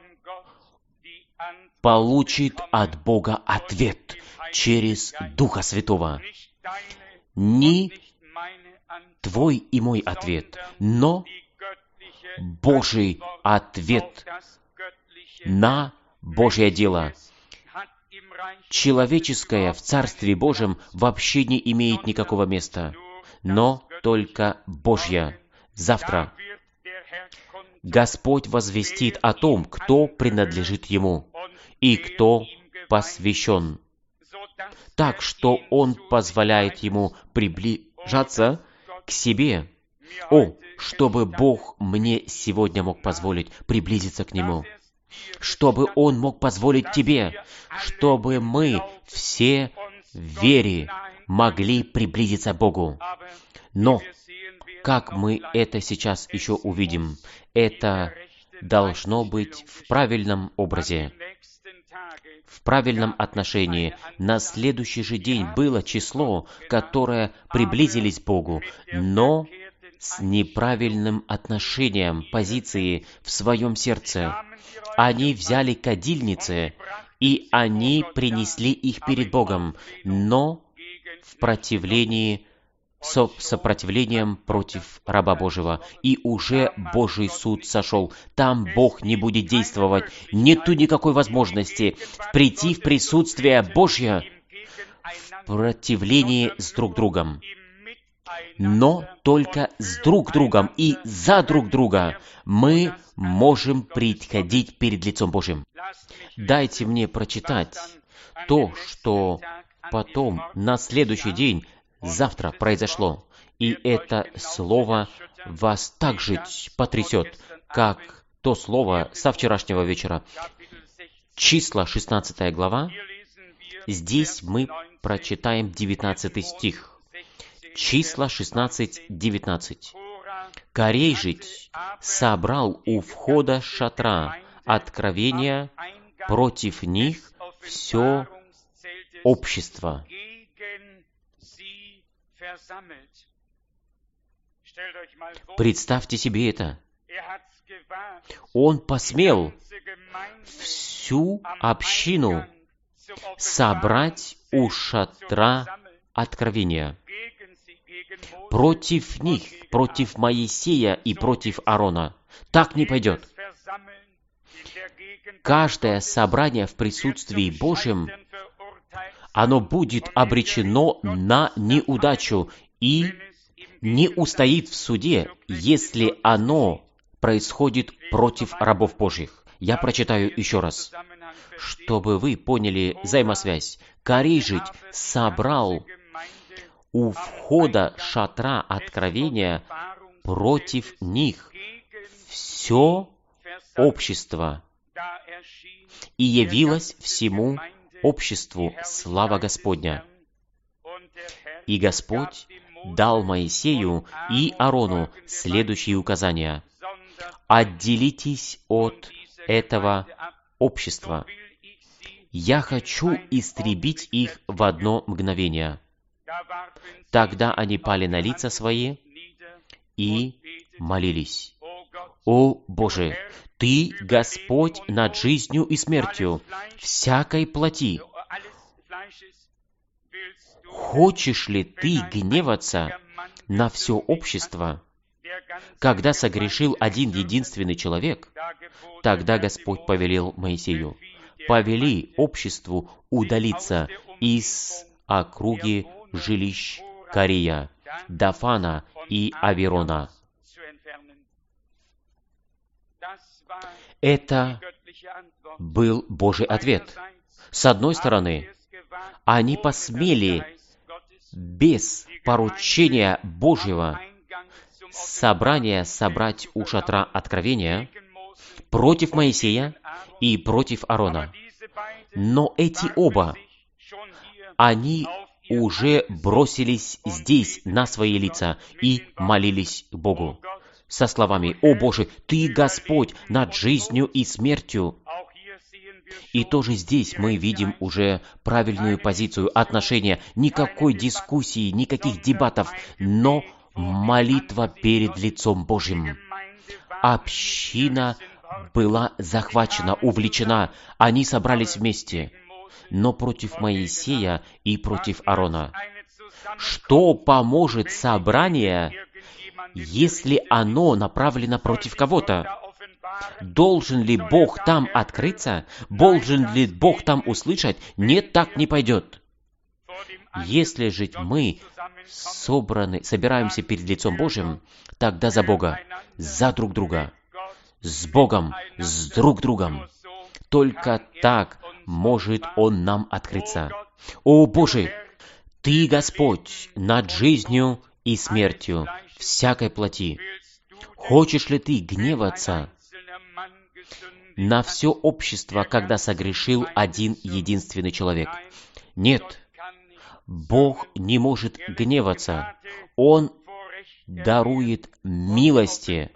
получит от Бога ответ через Духа Святого. Не твой и мой ответ, но Божий ответ на Божье дело. Человеческое в Царстве Божьем вообще не имеет никакого места, но только Божье. Завтра Господь возвестит о том, кто принадлежит Ему и кто посвящен, так что Он позволяет Ему приближаться к себе. О, чтобы Бог мне сегодня мог позволить приблизиться к Нему, чтобы Он мог позволить тебе, чтобы мы все в вере могли приблизиться к Богу. Но, как мы это сейчас еще увидим, это должно быть в правильном образе, в правильном отношении. На следующий же день было число, которое приблизились к Богу, но с неправильным отношением позиции в своем сердце. Они взяли кадильницы, и они принесли их перед Богом, но в противлении со сопротивлением против раба Божьего, и уже Божий суд сошел. Там Бог не будет действовать. Нету никакой возможности прийти в присутствие Божье в противлении с друг другом, но только с друг другом и за друг друга мы можем приходить перед лицом Божьим. Дайте мне прочитать то, что потом, на следующий день, завтра произошло. И это слово вас так же потрясет, как то слово со вчерашнего вечера. Числа, шестнадцатая глава. Здесь мы прочитаем девятнадцатый стих. Числа шестнадцать, девятнадцать. «Корей жить собрал у входа шатра откровения против них все общество». Представьте себе это. Он посмел всю общину собрать у шатра откровения против них, против Моисея и против Аарона. Так не пойдет. Каждое собрание в присутствии Божьем, оно будет обречено на неудачу и не устоит в суде, если оно происходит против рабов Божьих. Я прочитаю еще раз, чтобы вы поняли взаимосвязь. Корей жить собрал у входа шатра откровения против них все общество, и явилось всему обществу слава Господня. И Господь дал Моисею и Аарону следующие указания: «Отделитесь от этого общества. Я хочу истребить их в одно мгновение». Тогда они пали на лица свои и молились: «О Боже, Ты Господь над жизнью и смертью всякой плоти. Хочешь ли Ты гневаться на все общество, когда согрешил один единственный человек?» Тогда Господь повелел Моисею: «Повели обществу удалиться из округи жилищ Корея, Дафана и Аверона». Это был Божий ответ. С одной стороны, они посмели без поручения Божьего собрание собрать у шатра откровения против Моисея и против Аарона. Но эти оба, они уже бросились здесь на свои лица и молились Богу со словами: «О Боже, Ты Господь над жизнью и смертью». И тоже здесь мы видим уже правильную позицию, отношения, никакой дискуссии, никаких дебатов, но молитва перед лицом Божьим. Община была захвачена, увлечена, они собрались вместе, но против Моисея и против Аарона. Что поможет собрание, если оно направлено против кого-то? Должен ли Бог там открыться? Должен ли Бог там услышать? Нет, так не пойдет. Если же мы собраны, собираемся перед лицом Божьим, тогда за Бога, за друг друга, с Богом, с друг другом. Только так может Он нам открыться. О Боже, Ты Господь над жизнью и смертью всякой плоти. Хочешь ли Ты гневаться на все общество, когда согрешил один единственный человек? Нет, Бог не может гневаться. Он дарует милости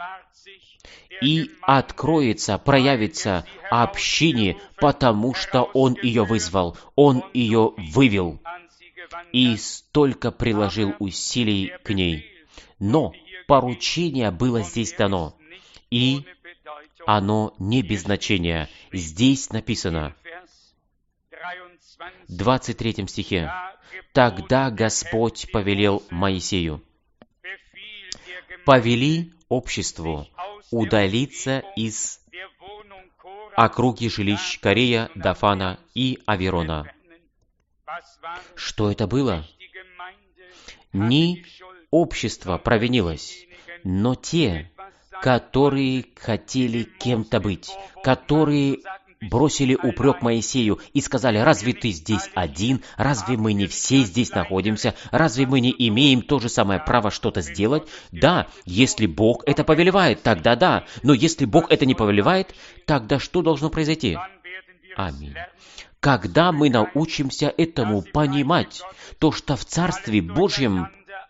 и откроется, проявится общине, потому что Он ее вызвал, Он ее вывел и столько приложил усилий к ней. Но поручение было здесь дано, и оно не без значения. Здесь написано, двадцать третьем стихе. «Тогда Господь повелел Моисею, повели обществу удалиться из округи жилищ Корея, Дафана и Аверона». Что это было? Не общество провинилось, но те, которые хотели кем-то быть, которые бросили упрек Моисею и сказали: «Разве ты здесь один? Разве мы не все здесь находимся? Разве мы не имеем то же самое право что-то сделать?» Да, если Бог это повелевает, тогда да. Но если Бог это не повелевает, тогда что должно произойти? Аминь. Когда мы научимся этому понимать, то что в Царстве Божьем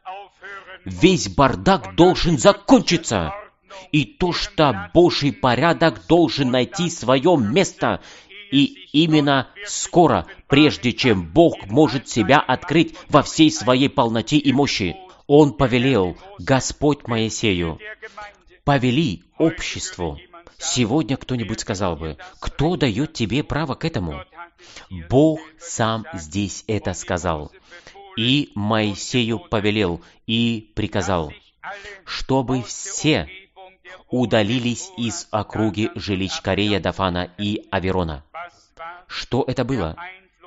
весь бардак должен закончиться, и то, что Божий порядок должен найти свое место, и именно скоро, прежде чем Бог может себя открыть во всей своей полноте и мощи, Он повелел, Господь Моисею, повели обществу. Сегодня кто-нибудь сказал бы: кто дает тебе право к этому? Бог сам здесь это сказал. И Моисею повелел и приказал, чтобы все удалились из округи жилищ Корея, Дафана и Аверона. Что это было?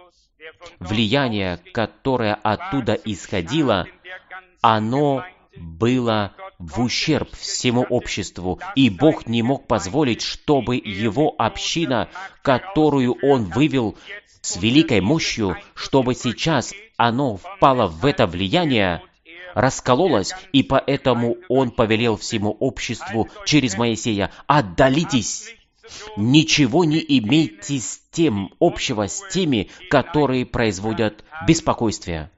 Влияние, которое оттуда исходило, оно было в ущерб всему обществу, и Бог не мог позволить, чтобы Его община, которую Он вывел с великой мощью, чтобы сейчас оно впало в это влияние, раскололось, и поэтому Он повелел всему обществу через Моисея: «Отдалитесь, ничего не имейте с тем общего с теми, которые производят беспокойствие».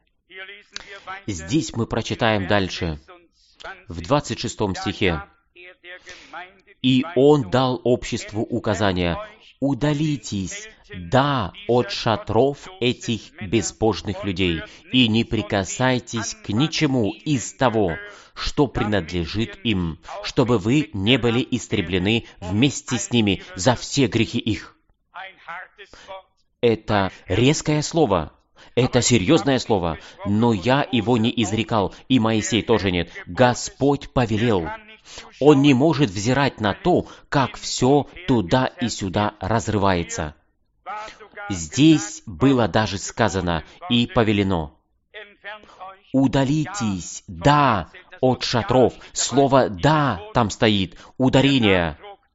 Здесь мы прочитаем дальше, в двадцать шестом стихе. «И Он дал обществу указание: удалитесь, да, от шатров этих безбожных людей, и не прикасайтесь к ничему из того, что принадлежит им, чтобы вы не были истреблены вместе с ними за все грехи их». Это резкое слово. Это серьезное слово, но я его не изрекал, и Моисей тоже нет. Господь повелел. Он не может взирать на то, как все туда и сюда разрывается. Здесь было даже сказано и повелено: удалитесь, да, от шатров. Слово «да» там стоит, ударение,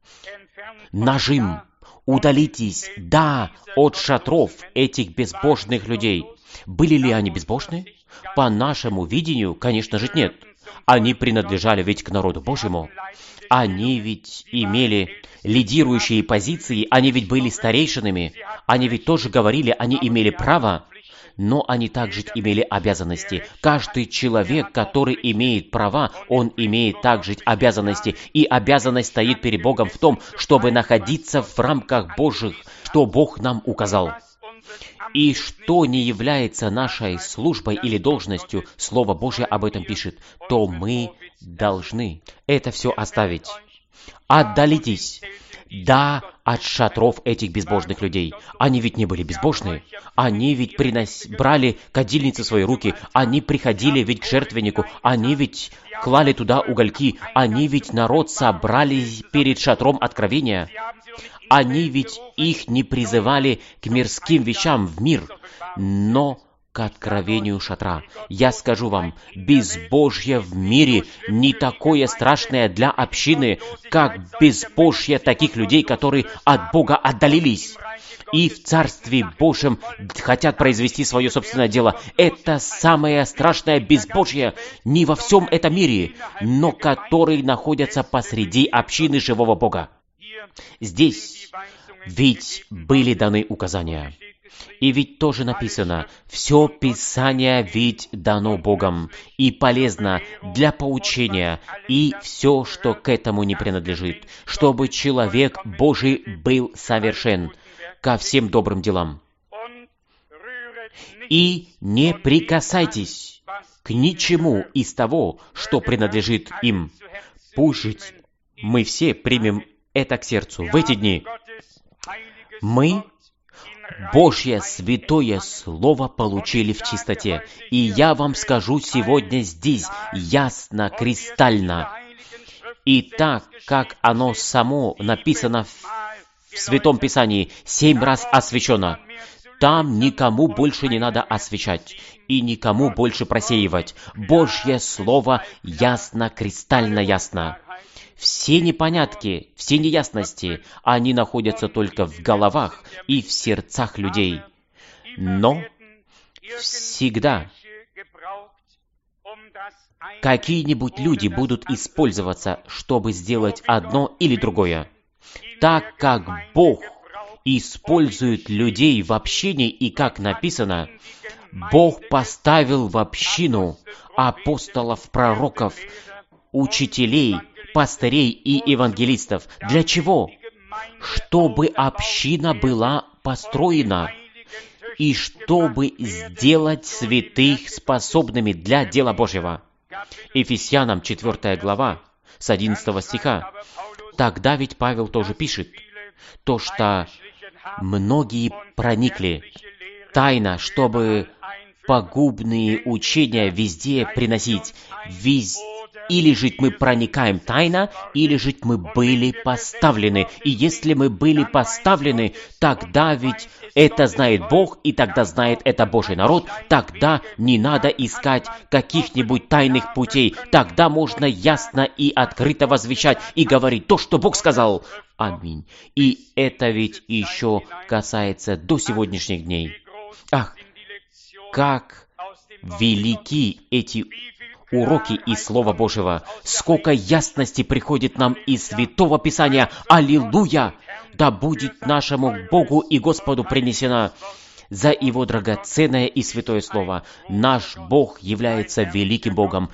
нажим. Удалитесь, да, от шатров этих безбожных людей. Были ли они безбожны? По нашему видению, конечно же, нет. Они принадлежали ведь к народу Божьему. Они ведь имели лидирующие позиции, они ведь были старейшинами, они ведь тоже говорили, они имели право, но они также имели обязанности. Каждый человек, который имеет права, он имеет также обязанности, и обязанность стоит перед Богом в том, чтобы находиться в рамках Божьих, что Бог нам указал. И что не является нашей службой или должностью, Слово Божье об этом пишет, то мы должны это все оставить. Отдалитесь, да, от шатров этих безбожных людей. Они ведь не были безбожны. Они ведь принос... брали кадильницы в свои руки. Они приходили ведь к жертвеннику. Они ведь клали туда угольки. Они ведь народ собрали перед шатром откровения. Они ведь их не призывали к мирским вещам в мир, но к откровению шатра. Я скажу вам, безбожье в мире не такое страшное для общины, как безбожье таких людей, которые от Бога отдалились и в Царстве Божьем хотят произвести свое собственное дело. Это самое страшное безбожье не во всем этом мире, но которые находятся посреди общины живого Бога. Здесь ведь были даны указания. И ведь тоже написано: «Все Писание ведь дано Богом и полезно для поучения и все, что к этому не принадлежит, чтобы человек Божий был совершен ко всем добрым делам. И не прикасайтесь к ничему из того, что принадлежит им». Пусть мы все примем это к сердцу в эти дни. Мы Божье святое Слово получили в чистоте. И я вам скажу сегодня здесь ясно, кристально. И так, как оно само написано в Святом Писании, семь раз освящено, там никому больше не надо освящать и никому больше просеивать. Божье Слово ясно, кристально ясно. Все непонятки, все неясности, они находятся только в головах и в сердцах людей. Но всегда какие-нибудь люди будут использоваться, чтобы сделать одно или другое. Так как Бог использует людей в общине, и как написано, Бог поставил в общину апостолов, пророков, учителей, пастырей и евангелистов. Для чего? Чтобы община была построена, и чтобы сделать святых способными для дела Божьего. Ефесянам четвёртая глава, с одиннадцатого стиха. Тогда ведь Павел тоже пишет, то, что многие проникли тайно, чтобы пагубные учения везде приносить. Вез... Или же мы проникаем тайно, или же мы были поставлены. И если мы были поставлены, тогда ведь это знает Бог, и тогда знает это Божий народ, тогда не надо искать каких-нибудь тайных путей. Тогда можно ясно и открыто возвещать и говорить то, что Бог сказал. Аминь. И это ведь еще касается до сегодняшних дней. Ах, как велики эти уроки из Слова Божьего! Сколько ясности приходит нам из Святого Писания! Аллилуйя! Да будет нашему Богу и Господу принесена за Его драгоценное и святое Слово. Наш Бог является великим Богом,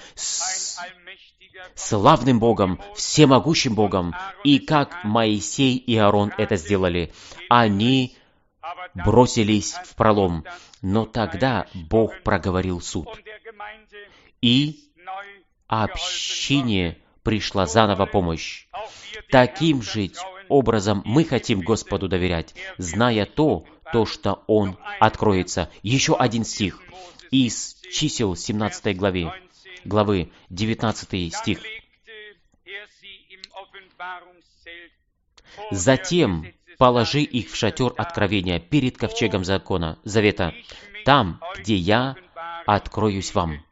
славным Богом, всемогущим Богом. И как Моисей и Аарон это сделали, они бросились в пролом. Но тогда Бог проговорил суд. И общине пришла заново помощь. Таким же образом мы хотим Господу доверять, зная то, то, что Он откроется. Еще один стих из чисел семнадцатой главы, главы девятнадцатый стих. «Затем положи их в шатер откровения перед ковчегом закона, завета, там, где я откроюсь вам».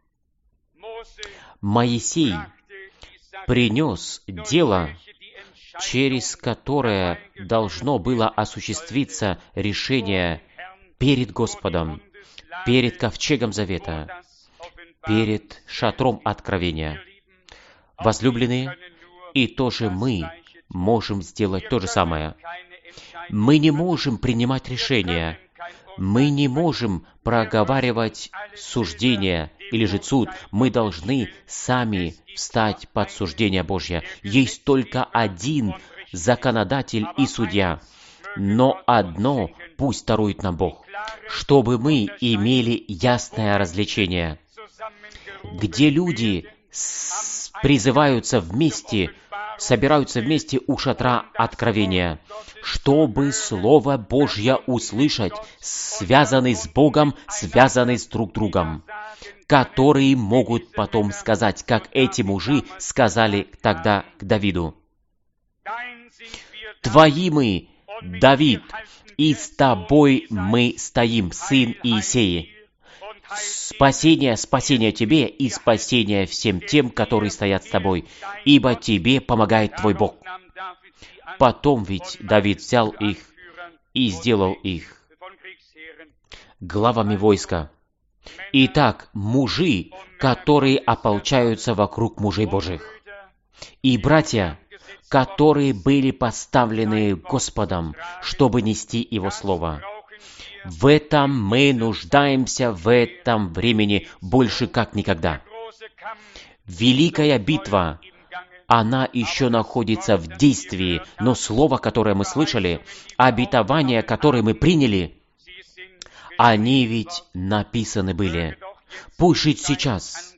Моисей принес дело, через которое должно было осуществиться решение перед Господом, перед ковчегом завета, перед шатром откровения. Возлюбленные, и тоже мы можем сделать то же самое. Мы не можем принимать решения, мы не можем проговаривать суждения или же суд. Мы должны сами встать под суждение Божье. Есть только один законодатель и судья, но одно пусть дарует нам Бог, чтобы мы имели ясное развлечение, где люди призываются вместе, собираются вместе у шатра откровения, чтобы Слово Божье услышать, связанный с Богом, связанный с друг другом, которые могут потом сказать, как эти мужи сказали тогда к Давиду: «Твои мы, Давид, и с тобой мы стоим, сын Иисеи. Спасение, спасение тебе и спасение всем тем, которые стоят с тобой, ибо тебе помогает твой Бог». Потом ведь Давид взял их и сделал их главами войска. Итак, мужи, которые ополчаются вокруг мужей Божьих, и братья, которые были поставлены Господом, чтобы нести Его Слово. В этом мы нуждаемся в этом времени больше как никогда. Великая битва, она еще находится в действии, но слово, которое мы слышали, обетования, которые мы приняли, они ведь написаны были. Пусть жить сейчас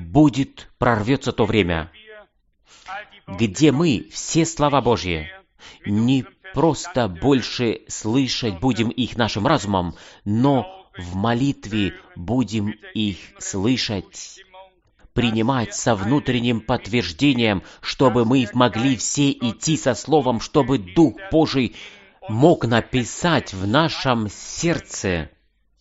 будет, прорвется то время, где мы все слова Божьи не просто больше слышать будем их нашим разумом, но в молитве будем их слышать, принимать со внутренним подтверждением, чтобы мы могли все идти со Словом, чтобы Дух Божий мог написать в нашем сердце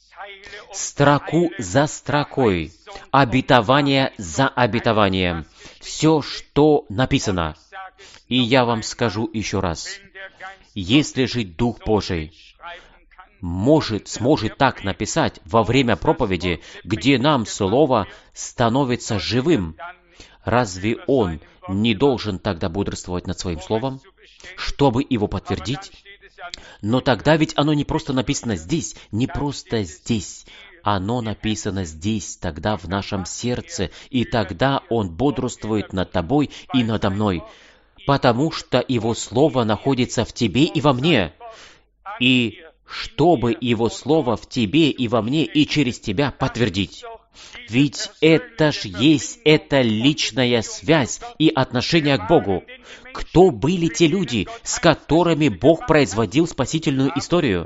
строку за строкой, обетование за обетованием, все, что написано. И я вам скажу еще раз, если же Дух Божий может, сможет так написать во время проповеди, где нам Слово становится живым, разве Он не должен тогда бодрствовать над Своим Словом, чтобы его подтвердить? Но тогда ведь оно не просто написано здесь, не просто здесь. Оно написано здесь, тогда в нашем сердце, и тогда Он бодрствует над тобой и надо мной, потому что Его Слово находится в тебе и во мне. И чтобы Его Слово в тебе и во мне и через тебя подтвердить. Ведь это ж есть эта личная связь и отношение к Богу. Кто были те люди, с которыми Бог производил спасительную историю?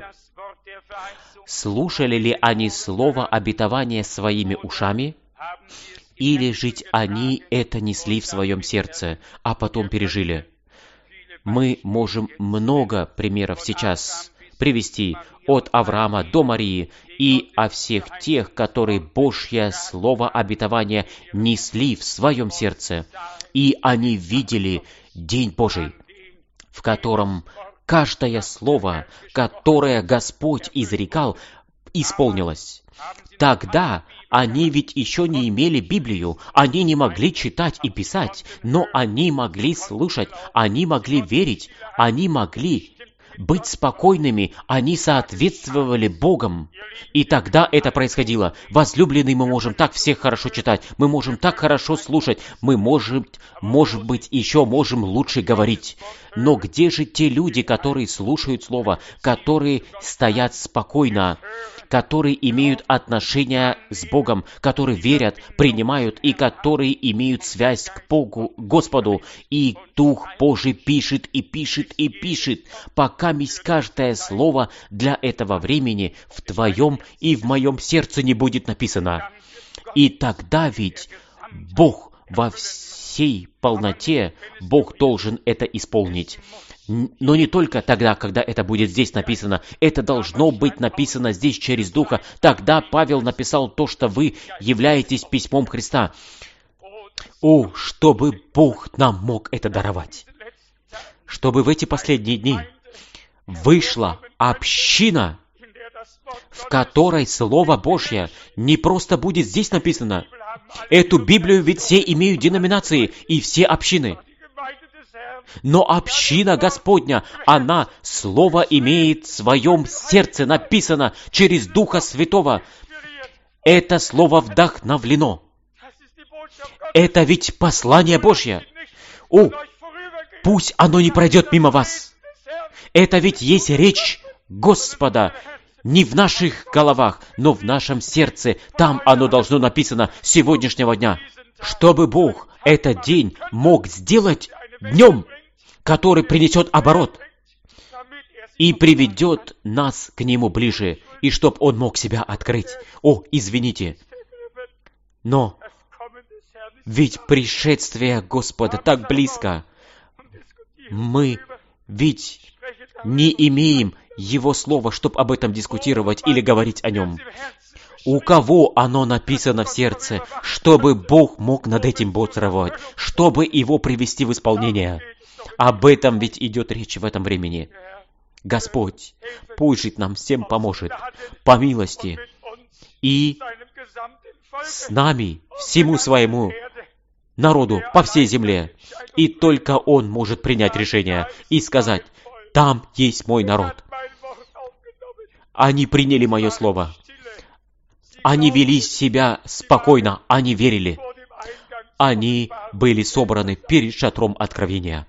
Слушали ли они слово обетования своими ушами? Или же они это несли в своем сердце, а потом пережили? Мы можем много примеров сейчас привести от Авраама до Марии и о всех тех, которые Божье Слово обетования несли в своем сердце, и они видели День Божий, в котором каждое слово, которое Господь изрекал, исполнилось. Тогда они ведь еще не имели Библию, они не могли читать и писать, но они могли слушать, они могли верить, они могли быть спокойными, они соответствовали Богом. И тогда это происходило. Возлюбленные, мы можем так всех хорошо читать, мы можем так хорошо слушать, мы можем, может быть, еще можем лучше говорить. Но где же те люди, которые слушают Слово, которые стоят спокойно, которые имеют отношения с Богом, которые верят, принимают и которые имеют связь к Богу, Господу, и Дух Божий пишет и пишет и пишет, пока мись каждое слово для этого времени в твоем и в моем сердце не будет написано. И тогда ведь Бог во всей полноте, Бог должен это исполнить. Но не только тогда, когда это будет здесь написано. Это должно быть написано здесь через Духа. Тогда Павел написал то, что вы являетесь письмом Христа. О, чтобы Бог нам мог это даровать. Чтобы в эти последние дни вышла община, в которой Слово Божье не просто будет здесь написано. Эту Библию ведь все имеют деноминации и все общины. Но община Господня, она, Слово имеет в своем сердце написано через Духа Святого. Это Слово вдохновлено. Это ведь послание Божье. О, пусть оно не пройдет мимо вас. Это ведь есть речь Господа. Не в наших головах, но в нашем сердце. Там оно должно написано с сегодняшнего дня. Чтобы Бог этот день мог сделать днем, который принесет оборот и приведет нас к Нему ближе, и чтоб Он мог себя открыть. О, извините, но ведь пришествие Господа так близко. Мы ведь не имеем Его Слова, чтобы об этом дискутировать или говорить о Нем. У кого оно написано в сердце, чтобы Бог мог над этим бодрствовать, чтобы его привести в исполнение? Об этом ведь идет речь в этом времени. Господь, пусть жить нам всем поможет, по милости, и с нами, всему своему народу по всей земле. И только Он может принять решение и сказать: там есть мой народ. Они приняли мое слово. Они вели себя спокойно, они верили. Они были собраны перед шатром откровения.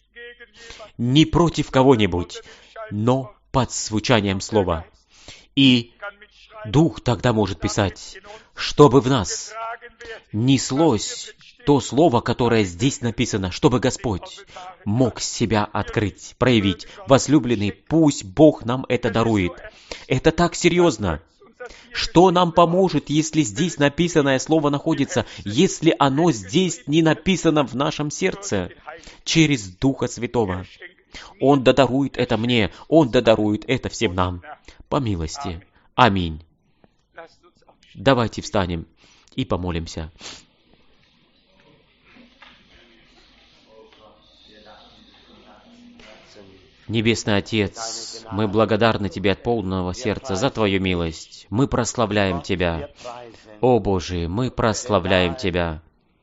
Не против кого-нибудь, но под звучанием слова. И Дух тогда может писать, чтобы в нас неслось то слово, которое здесь написано, чтобы Господь мог себя открыть, проявить. Возлюбленный, пусть Бог нам это дарует. Это так серьезно. Что нам поможет, если здесь написанное слово находится, если оно здесь не написано в нашем сердце? Через Духа Святого. Он додарует это мне, Он додарует это всем нам. По милости. Аминь. Давайте встанем и помолимся. Небесный Отец, мы благодарны Тебе от полного сердца за Твою милость. Мы прославляем Тебя. О Боже, мы прославляем Тебя.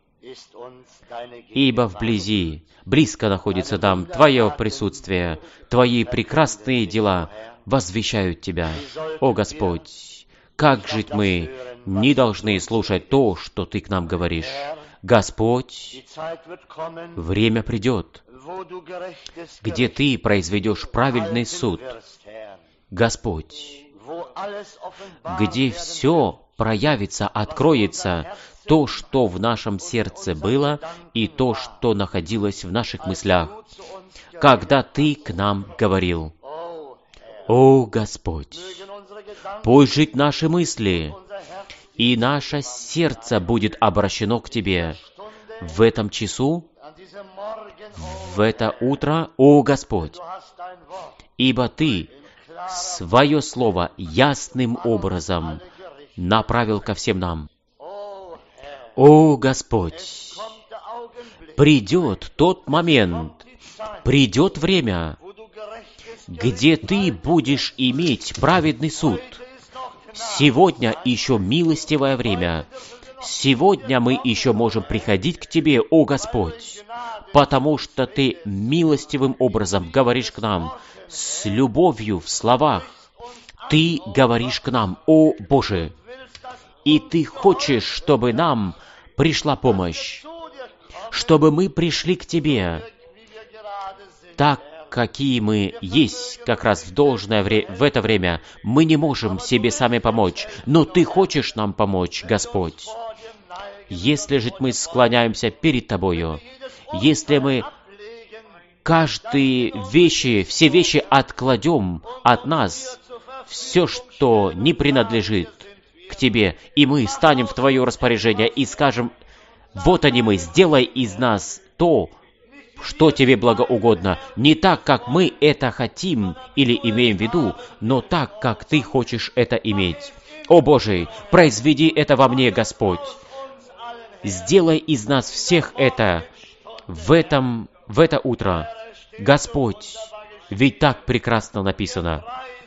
Ибо вблизи, близко находится нам Твое присутствие, Твои прекрасные дела возвещают Тебя. О Господь, как жить мы не должны слушать то, что Ты к нам говоришь. Господь, время придет, где Ты произведешь праведный суд. Господь, где все проявится, откроется, то, что в нашем сердце было, и то, что находилось в наших мыслях, когда Ты к нам говорил. О Господь, пусть жить наши мысли, и наше сердце будет обращено к Тебе в этом часу, в это утро, о Господь, ибо Ты свое слово ясным образом направил ко всем нам. О Господь, придет тот момент, придет время, где Ты будешь иметь праведный суд. Сегодня еще милостивое время. Сегодня мы еще можем приходить к Тебе, о Господь, потому что Ты милостивым образом говоришь к нам, с любовью в словах. Ты говоришь к нам, о Боже, и Ты хочешь, чтобы нам пришла помощь, чтобы мы пришли к Тебе, так, какие мы есть, как раз в должное время, в это время. Мы не можем себе сами помочь, но Ты хочешь нам помочь, Господь. Если же мы склоняемся перед Тобою, если мы каждые вещи, все вещи откладем от нас, все, что не принадлежит к Тебе, и мы станем в Твое распоряжение и скажем, вот они мы, сделай из нас то, что Тебе благоугодно, не так, как мы это хотим или имеем в виду, но так, как Ты хочешь это иметь. О Боже, произведи это во мне, Господь. Сделай из нас всех это в, этом, в это утро. Господь, ведь так прекрасно написано.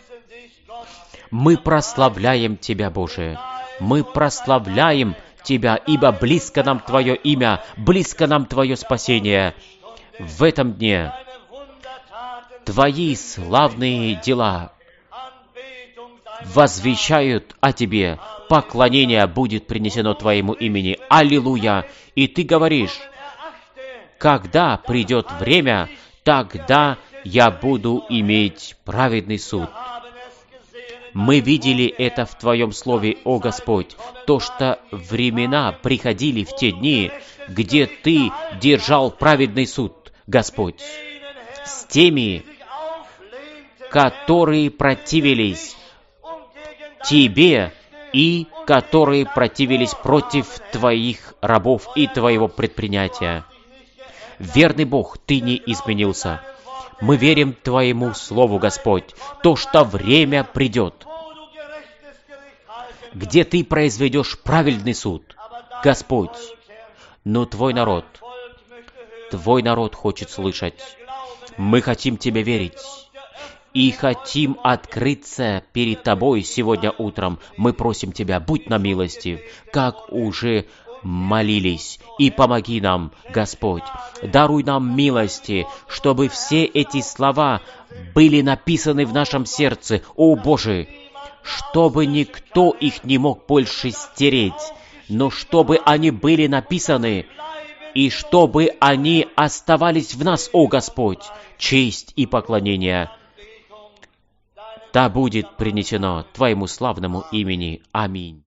Мы прославляем Тебя, Боже. Мы прославляем Тебя, ибо близко нам Твое имя, близко нам Твое спасение. В этом дне Твои славные дела возвещают о Тебе. Поклонение будет принесено Твоему имени. Аллилуйя! И Ты говоришь, когда придет время, тогда я буду иметь праведный суд. Мы видели это в Твоем Слове, о Господь, то, что времена приходили в те дни, где Ты держал праведный суд, Господь, с теми, которые противились Тебе и которые противились против Твоих рабов и Твоего предприятия. Верный Бог, Ты не изменился. Мы верим Твоему Слову, Господь, то, что время придет, где Ты произведешь праведный суд, Господь. Но Твой народ, Твой народ хочет слышать. Мы хотим Тебе верить. И хотим открыться перед Тобой сегодня утром. Мы просим Тебя, будь нам милостив, как уже молились, и помоги нам, Господь. Даруй нам милости, чтобы все эти слова были написаны в нашем сердце, о Боже, чтобы никто их не мог больше стереть, но чтобы они были написаны, и чтобы они оставались в нас, о Господь. Честь и поклонение да будет принесено Твоему славному имени. Аминь.